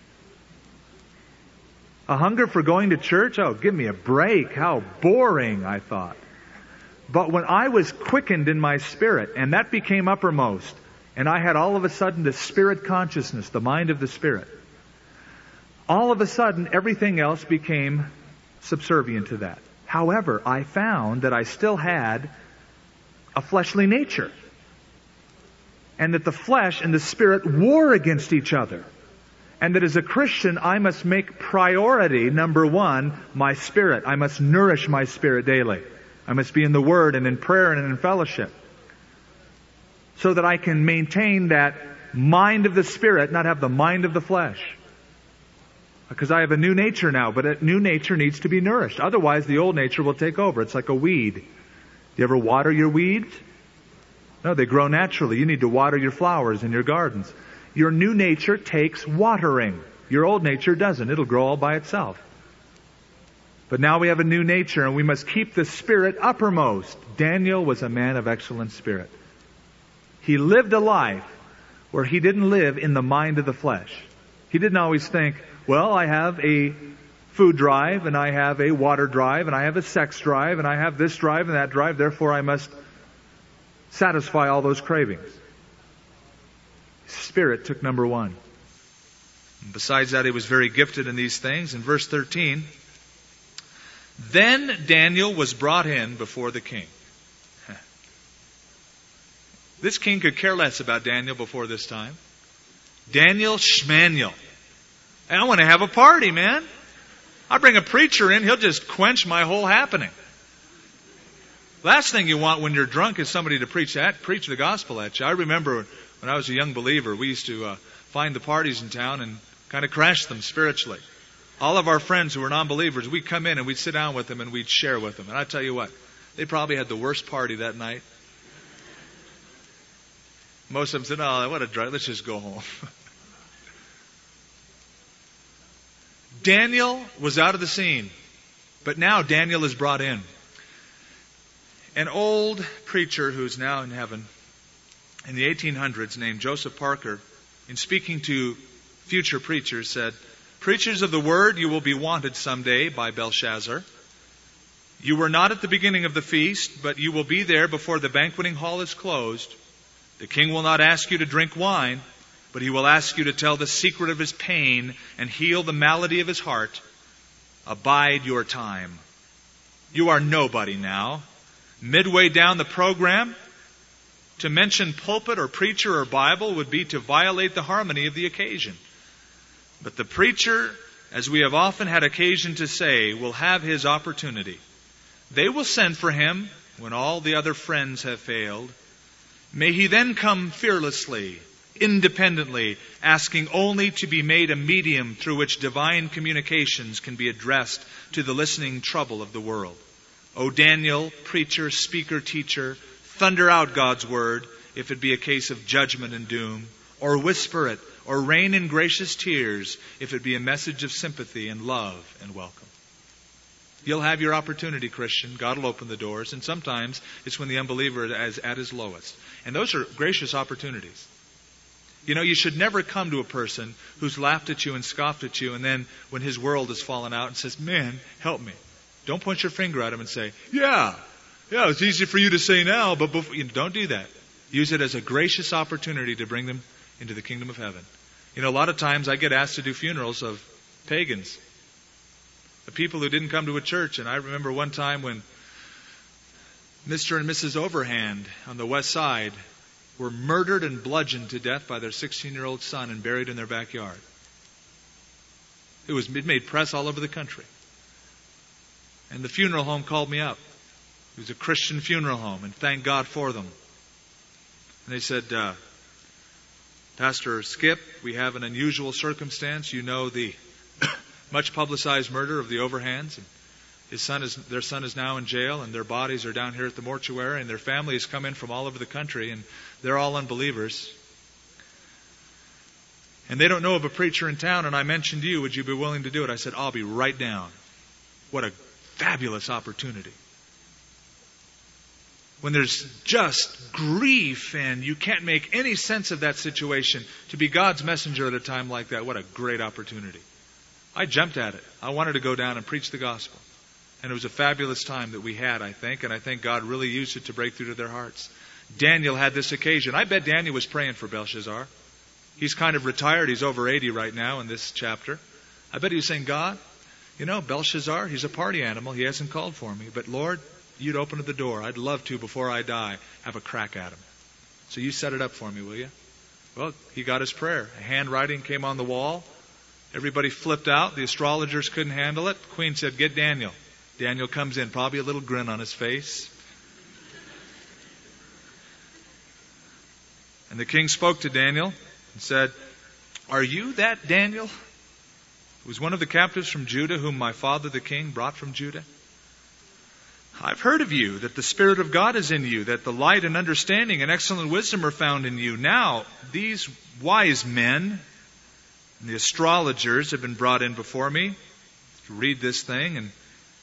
A hunger for going to church? Oh, give me a break. How boring, I thought. But when I was quickened in my spirit, and that became uppermost, and I had all of a sudden the spirit consciousness, the mind of the Spirit, all of a sudden everything else became subservient to that. However, I found that I still had a fleshly nature. And that the flesh and the spirit war against each other. And that as a Christian, I must make priority, number one, my spirit. I must nourish my spirit daily. I must be in the Word and in prayer and in fellowship. So that I can maintain that mind of the Spirit, not have the mind of the flesh. Because I have a new nature now, but a new nature needs to be nourished. Otherwise, the old nature will take over. It's like a weed. Do you ever water your weeds? No, they grow naturally. You need to water your flowers in your gardens. Your new nature takes watering. Your old nature doesn't. It'll grow all by itself. But now we have a new nature, and we must keep the spirit uppermost. Daniel was a man of excellent spirit. He lived a life where he didn't live in the mind of the flesh. He didn't always think, well, I have a food drive, and I have a water drive, and I have a sex drive, and I have this drive and that drive, therefore I must satisfy all those cravings. Spirit took number one. And besides that, he was very gifted in these things. In verse 13, then Daniel was brought in before the king. This king could care less about Daniel before this time. Daniel Schmanuel. And I want to have a party, man. I bring a preacher in, he'll just quench my whole happening. Last thing you want when you're drunk is somebody to preach the gospel at you. I remember when I was a young believer, we used to find the parties in town and kind of crash them spiritually. All of our friends who were non-believers, we'd come in and we'd sit down with them and we'd share with them. And I tell you what, they probably had the worst party that night. Most of them said, oh, what a drive, let's just go home. Daniel was out of the scene, but now Daniel is brought in. An old preacher who's now in heaven in the 1800s named Joseph Parker, in speaking to future preachers, said, preachers of the word, you will be wanted someday by Belshazzar. You were not at the beginning of the feast, but you will be there before the banqueting hall is closed. The king will not ask you to drink wine, but he will ask you to tell the secret of his pain and heal the malady of his heart. Abide your time. You are nobody now. Midway down the program, to mention pulpit or preacher or Bible would be to violate the harmony of the occasion. But the preacher, as we have often had occasion to say, will have his opportunity. They will send for him when all the other friends have failed. May he then come fearlessly, independently, asking only to be made a medium through which divine communications can be addressed to the listening trouble of the world. O Daniel, preacher, speaker, teacher, thunder out God's word if it be a case of judgment and doom, or whisper it, or rain in gracious tears if it be a message of sympathy and love and welcome. You'll have your opportunity, Christian. God will open the doors, and sometimes it's when the unbeliever is at his lowest. And those are gracious opportunities. You know, you should never come to a person who's laughed at you and scoffed at you, and then when his world has fallen out and says, man, help me. Don't point your finger at him and say, yeah, it's easy for you to say now, but before, don't do that. Use it as a gracious opportunity to bring them into the kingdom of heaven. You know, a lot of times I get asked to do funerals of pagans, the people who didn't come to a church. And I remember one time when Mr. and Mrs. Overhand on the west side were murdered and bludgeoned to death by their 16-year-old son and buried in their backyard. It made press all over the country. And the funeral home called me up. It was a Christian funeral home, and thank God for them. And they said, Pastor Skip, we have an unusual circumstance. You know the much publicized murder of the Overhands. And their son is now in jail, and their bodies are down here at the mortuary, and their family has come in from all over the country, and they're all unbelievers. And they don't know of a preacher in town, and I mentioned you. Would you be willing to do it? I said, I'll be right down. What a fabulous opportunity. When there's just grief and you can't make any sense of that situation, to be God's messenger at a time like that, what a great opportunity. I jumped at it. I wanted to go down and preach the gospel. And it was a fabulous time that we had, I think, and I think God really used it to break through to their hearts. Daniel had this occasion. I bet Daniel was praying for Belshazzar. He's kind of retired. He's over 80 right now in this chapter. I bet he was saying, God, you know, Belshazzar, he's a party animal. He hasn't called for me. But Lord, you'd open the door. I'd love to, before I die, have a crack at him. So you set it up for me, will you? Well, he got his prayer. A handwriting came on the wall. Everybody flipped out. The astrologers couldn't handle it. The queen said, get Daniel. Daniel comes in, probably a little grin on his face. And the king spoke to Daniel and said, are you that Daniel, who was one of the captives from Judah, whom my father the king brought from Judah? I've heard of you, that the Spirit of God is in you, that the light and understanding and excellent wisdom are found in you. Now, these wise men and the astrologers have been brought in before me to read this thing, and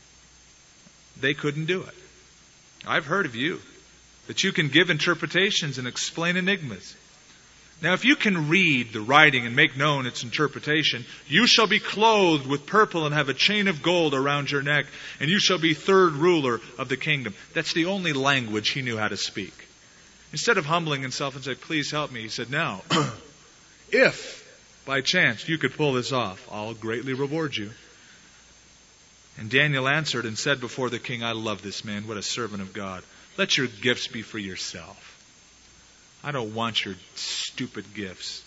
they couldn't do it. I've heard of you, that you can give interpretations and explain enigmas. Now, if you can read the writing and make known its interpretation, you shall be clothed with purple and have a chain of gold around your neck, and you shall be third ruler of the kingdom. That's the only language he knew how to speak. Instead of humbling himself and saying, please help me, he said, now, if by chance you could pull this off, I'll greatly reward you. And Daniel answered and said before the king, I love this man, what a servant of God. Let your gifts be for yourself. I don't want your stupid gifts.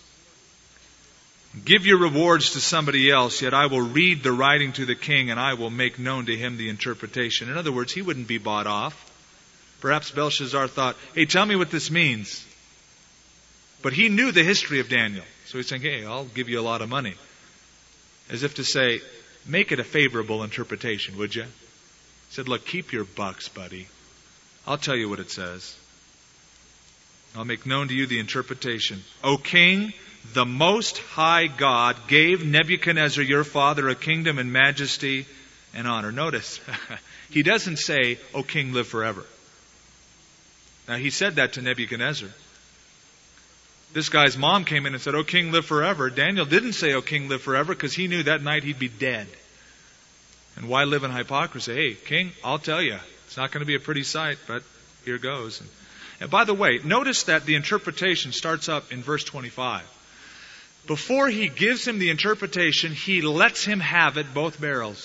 Give your rewards to somebody else, yet I will read the writing to the king, and I will make known to him the interpretation. In other words, he wouldn't be bought off. Perhaps Belshazzar thought, hey, tell me what this means. But he knew the history of Daniel. So he's saying, hey, I'll give you a lot of money. As if to say, make it a favorable interpretation, would you? He said, look, keep your bucks, buddy. I'll tell you what it says. I'll make known to you the interpretation. O king, the most high God gave Nebuchadnezzar your father a kingdom and majesty and honor. Notice, he doesn't say, O king, live forever. Now, he said that to Nebuchadnezzar. This guy's mom came in and said, O king, live forever. Daniel didn't say, O king, live forever, because he knew that night he'd be dead. And why live in hypocrisy? Hey, king, I'll tell you, it's not going to be a pretty sight, but here goes. And by the way, notice that the interpretation starts up in verse 25. Before he gives him the interpretation, he lets him have it both barrels.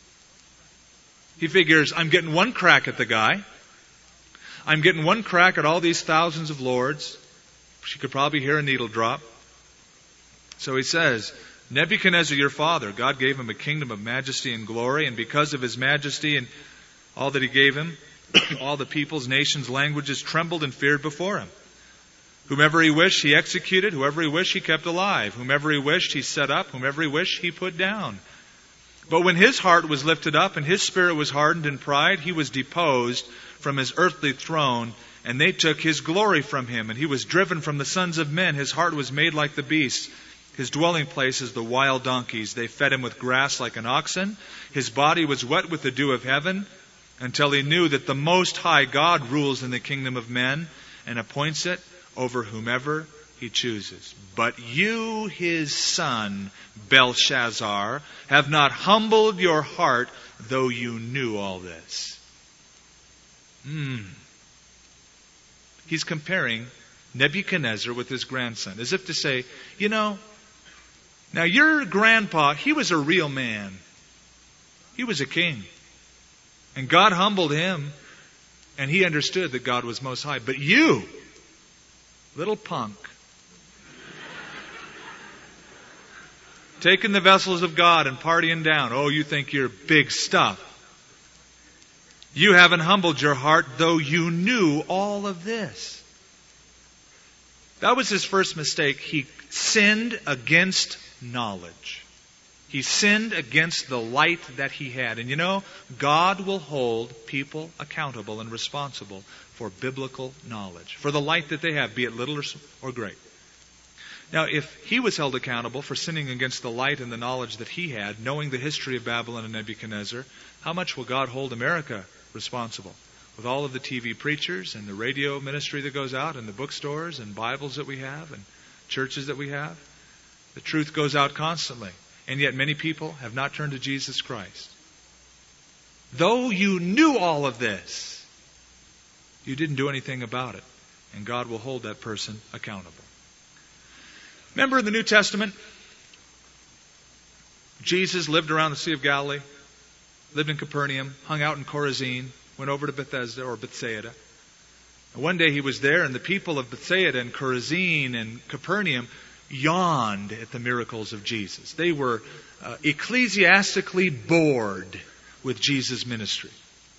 He figures, I'm getting one crack at the guy. I'm getting one crack at all these thousands of lords. She could probably hear a needle drop. So he says, Nebuchadnezzar your father, God gave him a kingdom of majesty and glory, and because of his majesty and all that he gave him, all the peoples, nations, languages trembled and feared before him. Whomever he wished, he executed. Whoever he wished, he kept alive. Whomever he wished, he set up. Whomever he wished, he put down. But when his heart was lifted up and his spirit was hardened in pride, he was deposed from his earthly throne, and they took his glory from him. And he was driven from the sons of men. His heart was made like the beasts. His dwelling place is the wild donkeys. They fed him with grass like an oxen. His body was wet with the dew of heaven, until he knew that the Most High God rules in the kingdom of men and appoints it over whomever he chooses. But you, his son, Belshazzar, have not humbled your heart, though you knew all this. He's comparing Nebuchadnezzar with his grandson, as if to say, you know, Now your grandpa, he was a real man. He was a king. And God humbled him, and he understood that God was Most High. But you, little punk, taking the vessels of God and partying down. Oh, you think you're big stuff. You haven't humbled your heart, though you knew all of this. That was his first mistake. He sinned against knowledge. He sinned against the light that he had. And you know, God will hold people accountable and responsible for biblical knowledge, for the light that they have, be it little or great. Now, if he was held accountable for sinning against the light and the knowledge that he had, knowing the history of Babylon and Nebuchadnezzar, how much will God hold America responsible? With all of the TV preachers and the radio ministry that goes out and the bookstores and Bibles that we have and churches that we have. The truth goes out constantly. And yet many people have not turned to Jesus Christ. Though you knew all of this, you didn't do anything about it. And God will hold that person accountable. Remember in the New Testament, Jesus lived around the Sea of Galilee, lived in Capernaum, hung out in Chorazin, went over to Bethesda or Bethsaida. And one day he was there, and the people of Bethsaida and Chorazin and Capernaum yawned at the miracles of Jesus. They were ecclesiastically bored with Jesus' ministry.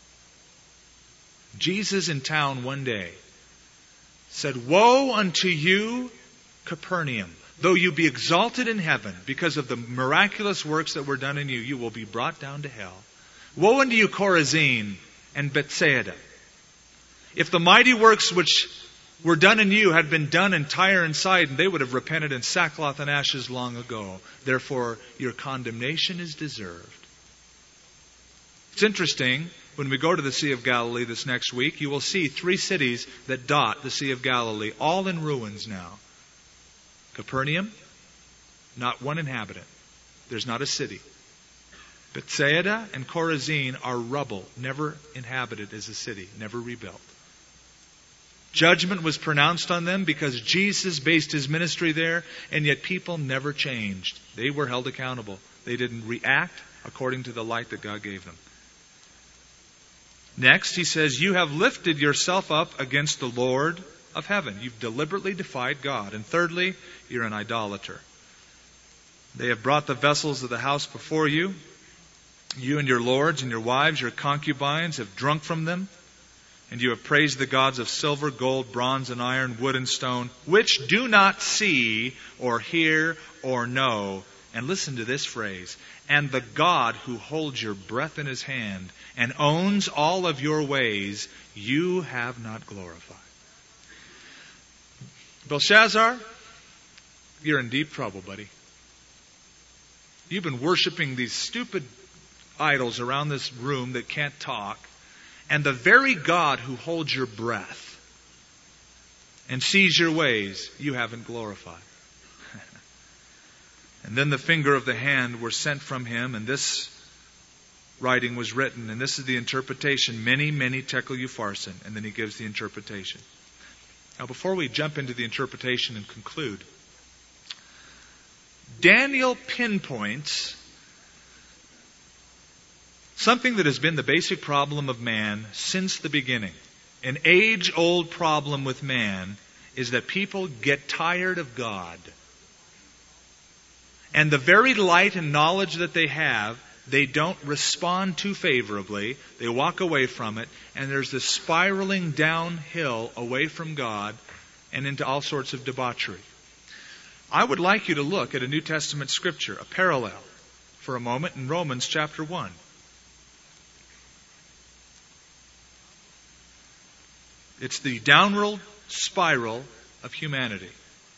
Jesus in town one day said, "Woe unto you, Capernaum! Though you be exalted in heaven because of the miraculous works that were done in you, you will be brought down to hell. Woe unto you, Chorazin and Bethsaida! If the mighty works which were done in you had been done in Tyre and Sidon, they would have repented in sackcloth and ashes long ago. Therefore, your condemnation is deserved." It's interesting, when we go to the Sea of Galilee this next week, you will see 3 cities that dot the Sea of Galilee, all in ruins now. Capernaum, not one inhabitant. There's not a city. Bethsaida and Chorazin are rubble, never inhabited as a city, never rebuilt. Judgment was pronounced on them because Jesus based his ministry there, and yet people never changed. They were held accountable. They didn't react according to the light that God gave them. Next, he says, you have lifted yourself up against the Lord of heaven. You've deliberately defied God. And thirdly, you're an idolater. They have brought the vessels of the house before you. You and your lords and your wives, your concubines, have drunk from them. And you have praised the gods of silver, gold, bronze, and iron, wood, and stone, which do not see or hear or know. And listen to this phrase. And the God who holds your breath in his hand and owns all of your ways, you have not glorified. Belshazzar, you're in deep trouble, buddy. You've been worshiping these stupid idols around this room that can't talk. And the very God who holds your breath and sees your ways, you haven't glorified. And then the finger of the hand were sent from him, and this writing was written, and this is the interpretation, many, many tekel upharsin, and then he gives the interpretation. Now before we jump into the interpretation and conclude, Daniel pinpoints something that has been the basic problem of man since the beginning. An age-old problem with man is that people get tired of God. And the very light and knowledge that they have, they don't respond to favorably. They walk away from it. And there's this spiraling downhill away from God and into all sorts of debauchery. I would like you to look at a New Testament scripture, a parallel, for a moment in Romans chapter 1. It's the downward spiral of humanity.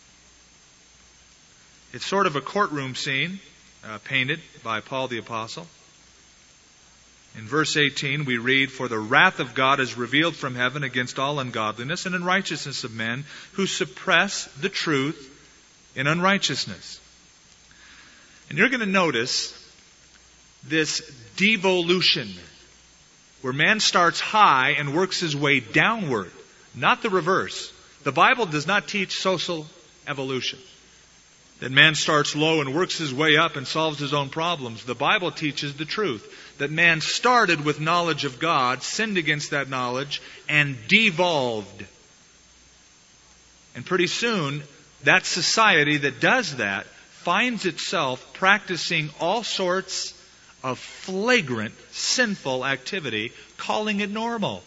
It's sort of a courtroom scene painted by Paul the Apostle. In verse 18 we read, "For the wrath of God is revealed from heaven against all ungodliness and unrighteousness of men who suppress the truth in unrighteousness." And you're going to notice this devolution, where man starts high and works his way downward, not the reverse. The Bible does not teach social evolution. that man starts low and works his way up and solves his own problems. The Bible teaches the truth, that man started with knowledge of God, sinned against that knowledge, and devolved. And pretty soon, that society that does that finds itself practicing all sorts of flagrant, sinful activity, calling it normal.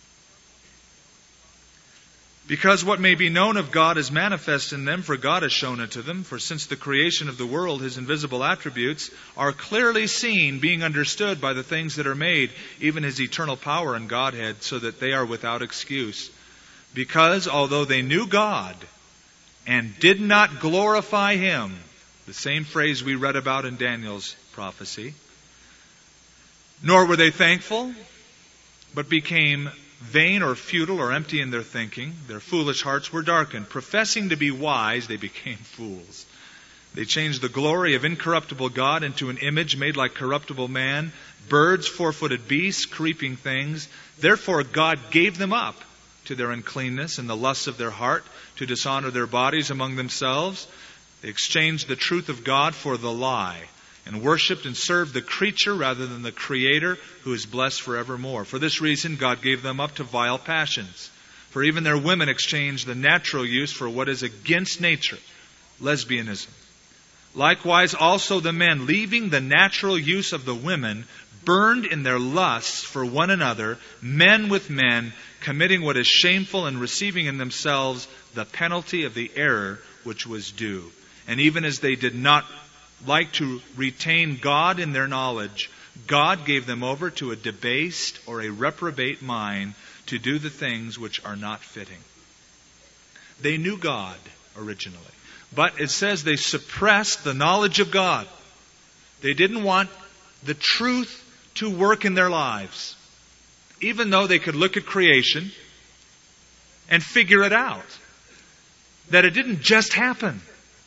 Because what may be known of God is manifest in them, for God has shown it to them. For since the creation of the world, His invisible attributes are clearly seen, being understood by the things that are made, even His eternal power and Godhead, so that they are without excuse. Because although they knew God and did not glorify Him, the same phrase we read about in Daniel's prophecy, nor were they thankful, but became vain or futile or empty in their thinking. Their foolish hearts were darkened. Professing to be wise, they became fools. They changed the glory of incorruptible God into an image made like corruptible man, birds, four-footed beasts, creeping things. Therefore God gave them up to their uncleanness and the lusts of their heart, to dishonor their bodies among themselves. They exchanged the truth of God for the lie, and worshipped and served the creature rather than the Creator, who is blessed forevermore. For this reason, God gave them up to vile passions. For even their women exchanged the natural use for what is against nature, lesbianism. Likewise, also the men, leaving the natural use of the women, burned in their lusts for one another, men with men, committing what is shameful and receiving in themselves the penalty of the error which was due. And even as they did not like to retain God in their knowledge, God gave them over to a debased or a reprobate mind to do the things which are not fitting. They knew God originally, but it says they suppressed the knowledge of God. They didn't want the truth to work in their lives, even though they could look at creation and figure it out, that it didn't just happen.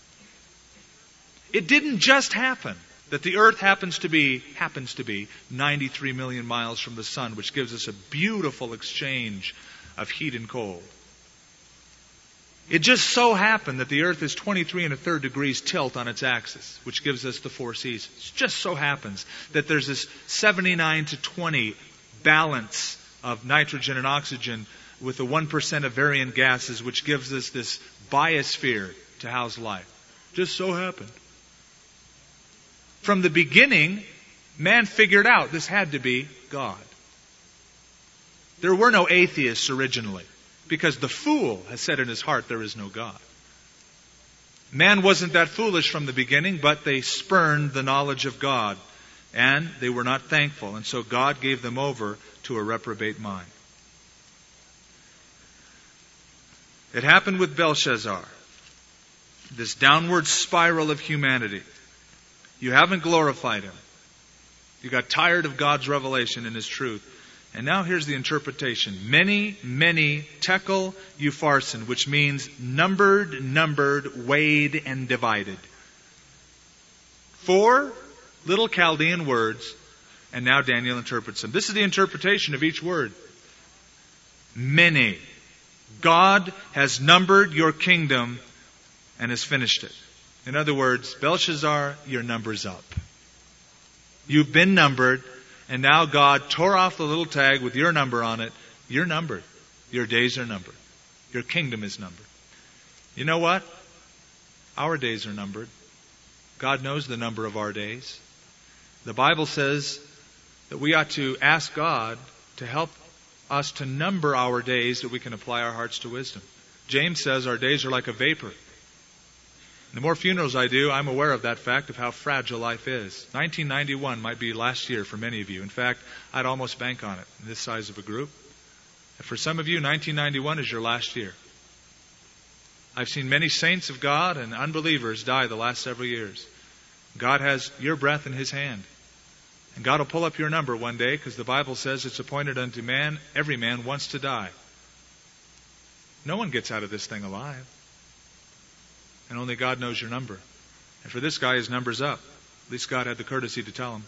It didn't just happen that the earth happens to be 93 million miles from the sun, which gives us a beautiful exchange of heat and cold. It just so happened that the earth is 23 1/3 degrees tilt on its axis, which gives us the four seasons. It just so happens that there's this 79 to 20 balance of nitrogen and oxygen with the 1% of variant gases, which gives us this biosphere to house life. Just so happened. From the beginning, man figured out this had to be God. There were no atheists originally, because the fool has said in his heart there is no God. Man wasn't that foolish from the beginning, but they spurned the knowledge of God, and they were not thankful, and so God gave them over to a reprobate mind. It happened with Belshazzar, this downward spiral of humanity. You haven't glorified Him. You got tired of God's revelation and His truth. And now here's the interpretation. Many, many tekel upharsin, which means numbered, weighed, and divided. 4 little Chaldean words, and now Daniel interprets them. This is the interpretation of each word. Many. God has numbered your kingdom and has finished it. In other words, Belshazzar, your number's up. You've been numbered, and now God tore off the little tag with your number on it. You're numbered. Your days are numbered. Your kingdom is numbered. You know what? Our days are numbered. God knows the number of our days. The Bible says that we ought to ask God to help us to number our days that we can apply our hearts to wisdom. James says our days are like a vapor. The more funerals I do, I'm aware of that fact of how fragile life is. 1991 might be last year for many of you. In fact, I'd almost bank on it in this size of a group. And for some of you, 1991 is your last year. I've seen many saints of God and unbelievers die the last several years. God has your breath in His hand. And God will pull up your number one day, because the Bible says it's appointed unto man, every man wants to die. No one gets out of this thing alive. And only God knows your number. And for this guy, his number's up. At least God had the courtesy to tell him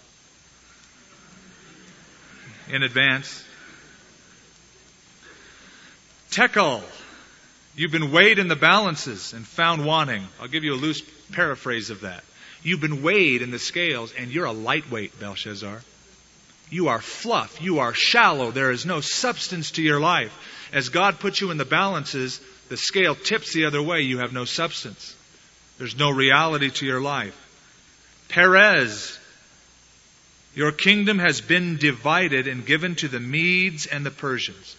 in advance. Tekel You've been weighed in the balances and found wanting. I'll give you a loose paraphrase of that. You've been weighed in the scales and you're a lightweight, Belshazzar. You are fluff. You are shallow. There is no substance to your life. As God puts you in the balances, the scale tips the other way. You have no substance. There's no reality to your life. Perez, your kingdom has been divided and given to the Medes and the Persians.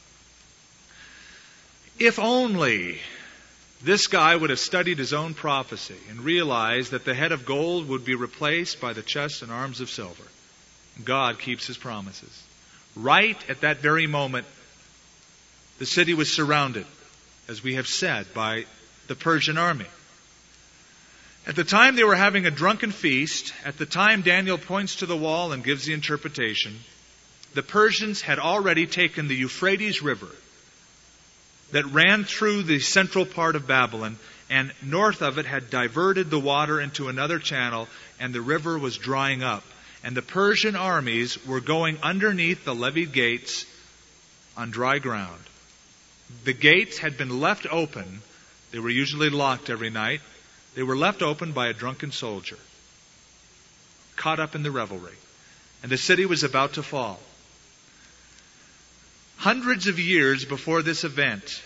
If only this guy would have studied his own prophecy and realized that the head of gold would be replaced by the chest and arms of silver. God keeps His promises. Right at that very moment, the city was surrounded, as we have said, by the Persian army. At the time they were having a drunken feast, at the time Daniel points to the wall and gives the interpretation, the Persians had already taken the Euphrates River that ran through the central part of Babylon, and north of it had diverted the water into another channel, and the river was drying up. And the Persian armies were going underneath the levied gates on dry ground. The gates had been left open. They were usually locked every night. They were left open by a drunken soldier, caught up in the revelry. And the city was about to fall. Hundreds of years before this event,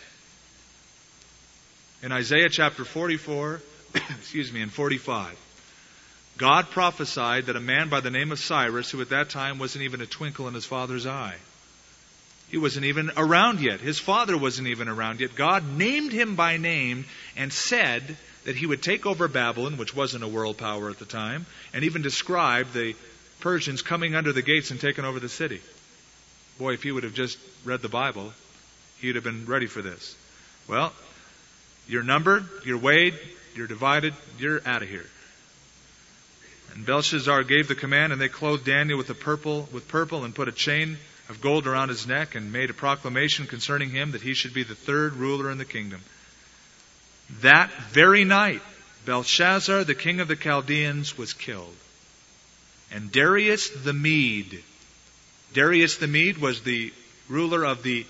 in Isaiah chapter 44, and 45, God prophesied that a man by the name of Cyrus, who at that time wasn't even a twinkle in his father's eye, he wasn't even around yet. His father wasn't even around yet. God named him by name and said that he would take over Babylon, which wasn't a world power at the time, and even described the Persians coming under the gates and taking over the city. Boy, if he would have just read the Bible, he'd have been ready for this. Well, you're numbered, you're weighed, you're divided, you're out of here. And Belshazzar gave the command, and they clothed Daniel with purple and put a chain of gold around his neck and made a proclamation concerning him that he should be the third ruler in the kingdom. That very night, Belshazzar, the king of the Chaldeans, was killed. And Darius the Mede was the ruler of the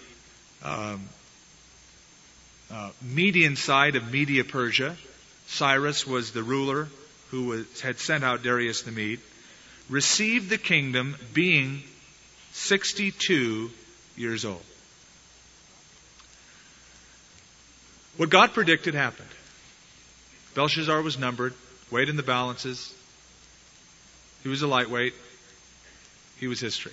Median side of Media Persia. Cyrus was the ruler who had sent out Darius the Mede. Received the kingdom being 62 years old. What God predicted happened. Belshazzar was numbered, weighed in the balances. He was a lightweight. He was history.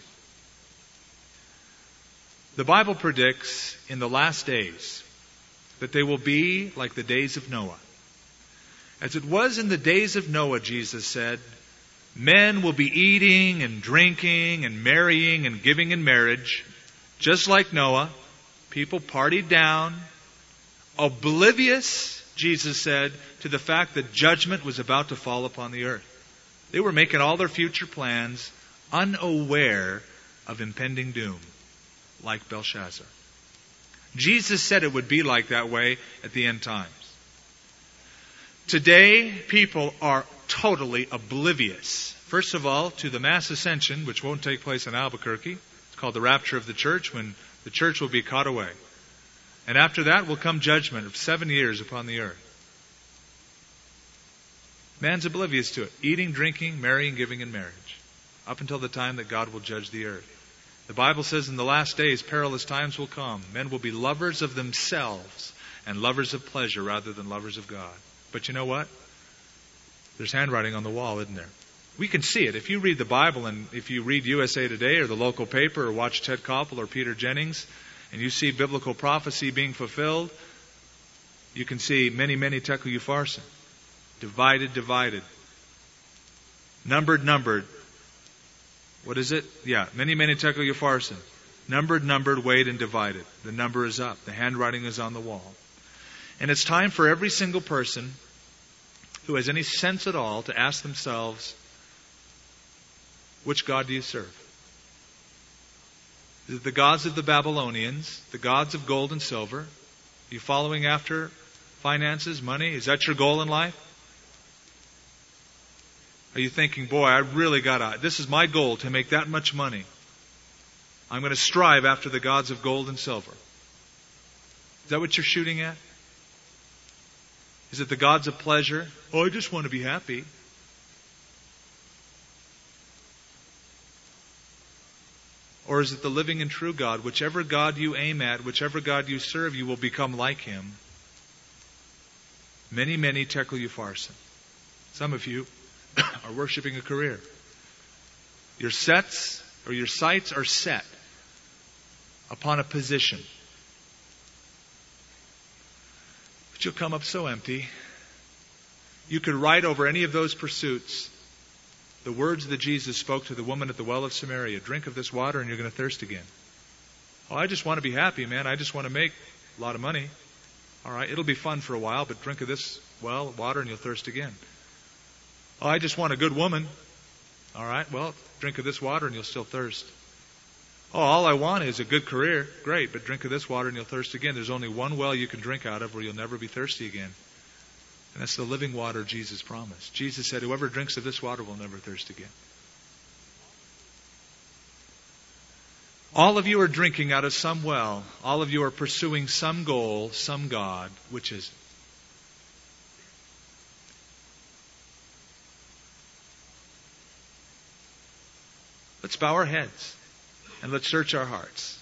The Bible predicts in the last days that they will be like the days of Noah. As it was in the days of Noah, Jesus said, men will be eating and drinking and marrying and giving in marriage, just like Noah. People partied down, oblivious, Jesus said, to the fact that judgment was about to fall upon the earth. They were making all their future plans, unaware of impending doom, like Belshazzar. Jesus said it would be like that way at the end times. Today, people are totally oblivious. First of all, to the mass ascension, which won't take place in Albuquerque. It's called the rapture of the church, when the church will be caught away. And after that will come judgment of 7 years upon the earth. Man's oblivious to it. Eating, drinking, marrying, giving in marriage. Up until the time that God will judge the earth. The Bible says in the last days, perilous times will come. Men will be lovers of themselves and lovers of pleasure rather than lovers of God. But you know what? There's handwriting on the wall, isn't there? We can see it. If you read the Bible and if you read USA Today or the local paper or watch Ted Koppel or Peter Jennings and you see biblical prophecy being fulfilled, you can see many, many tekel upharsin. Divided. Numbered. What is it? Yeah, many tekel upharsin. Numbered, weighed, and divided. The number is up. The handwriting is on the wall. And it's time for every single person who has any sense at all to ask themselves, which God do you serve? Is it the gods of the Babylonians, the gods of gold and silver? Are you following after finances, money? Is that your goal in life? Are you thinking, boy, I really this is my goal, to make that much money. I'm going to strive after the gods of gold and silver. Is that what you're shooting at? Is it the gods of pleasure? Oh, I just want to be happy. Or is it the living and true God? Whichever God you aim at, whichever God you serve, you will become like Him. Many, many tekel upharsin. Some of you are worshiping a career. Your sights are set upon a position. But you'll come up so empty. You could write over any of those pursuits the words that Jesus spoke to the woman at the well of Samaria. Drink of this water and you're going to thirst again. Oh, I just want to be happy, man. I just want to make a lot of money. All right, it'll be fun for a while, but drink of this water and you'll thirst again. Oh, I just want a good woman. All right, well, drink of this water and you'll still thirst. Oh, all I want is a good career. Great, but drink of this water and you'll thirst again. There's only one well you can drink out of where you'll never be thirsty again. And that's the living water Jesus promised. Jesus said, whoever drinks of this water will never thirst again. All of you are drinking out of some well. All of you are pursuing some goal, some God. Which is it? Let's bow our heads and let's search our hearts.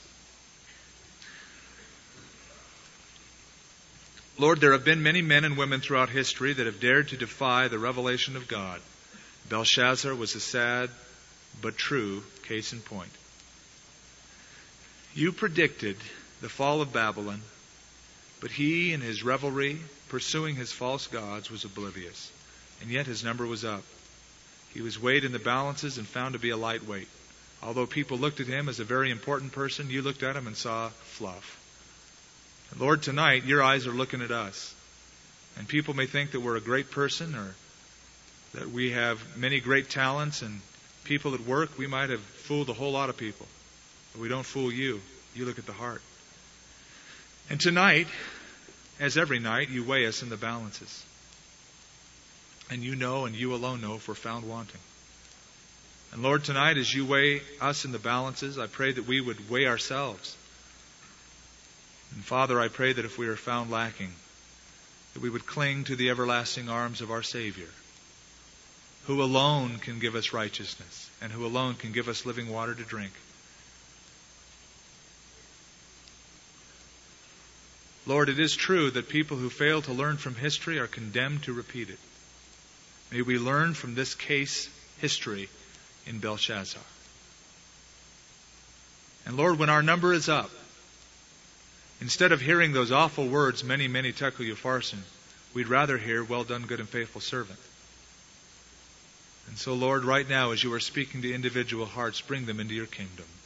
Lord, there have been many men and women throughout history that have dared to defy the revelation of God. Belshazzar was a sad but true case in point. You predicted the fall of Babylon, but he in his revelry, pursuing his false gods, was oblivious. And yet his number was up. He was weighed in the balances and found to be a lightweight. Although people looked at him as a very important person, you looked at him and saw fluff. And Lord, tonight your eyes are looking at us. And people may think that we're a great person or that we have many great talents, and people at work, we might have fooled a whole lot of people. But we don't fool you. You look at the heart. And tonight, as every night, you weigh us in the balances. And you know, and you alone know, if we're found wanting. And Lord, tonight, as you weigh us in the balances, I pray that we would weigh ourselves. And Father, I pray that if we are found lacking, that we would cling to the everlasting arms of our Savior, who alone can give us righteousness and who alone can give us living water to drink. Lord, it is true that people who fail to learn from history are condemned to repeat it. May we learn from this case history in Belshazzar. And Lord, when our number is up, instead of hearing those awful words, many, many tekel upharsin, we'd rather hear, well done, good and faithful servant. And so, Lord, right now, as you are speaking to individual hearts, bring them into your kingdom.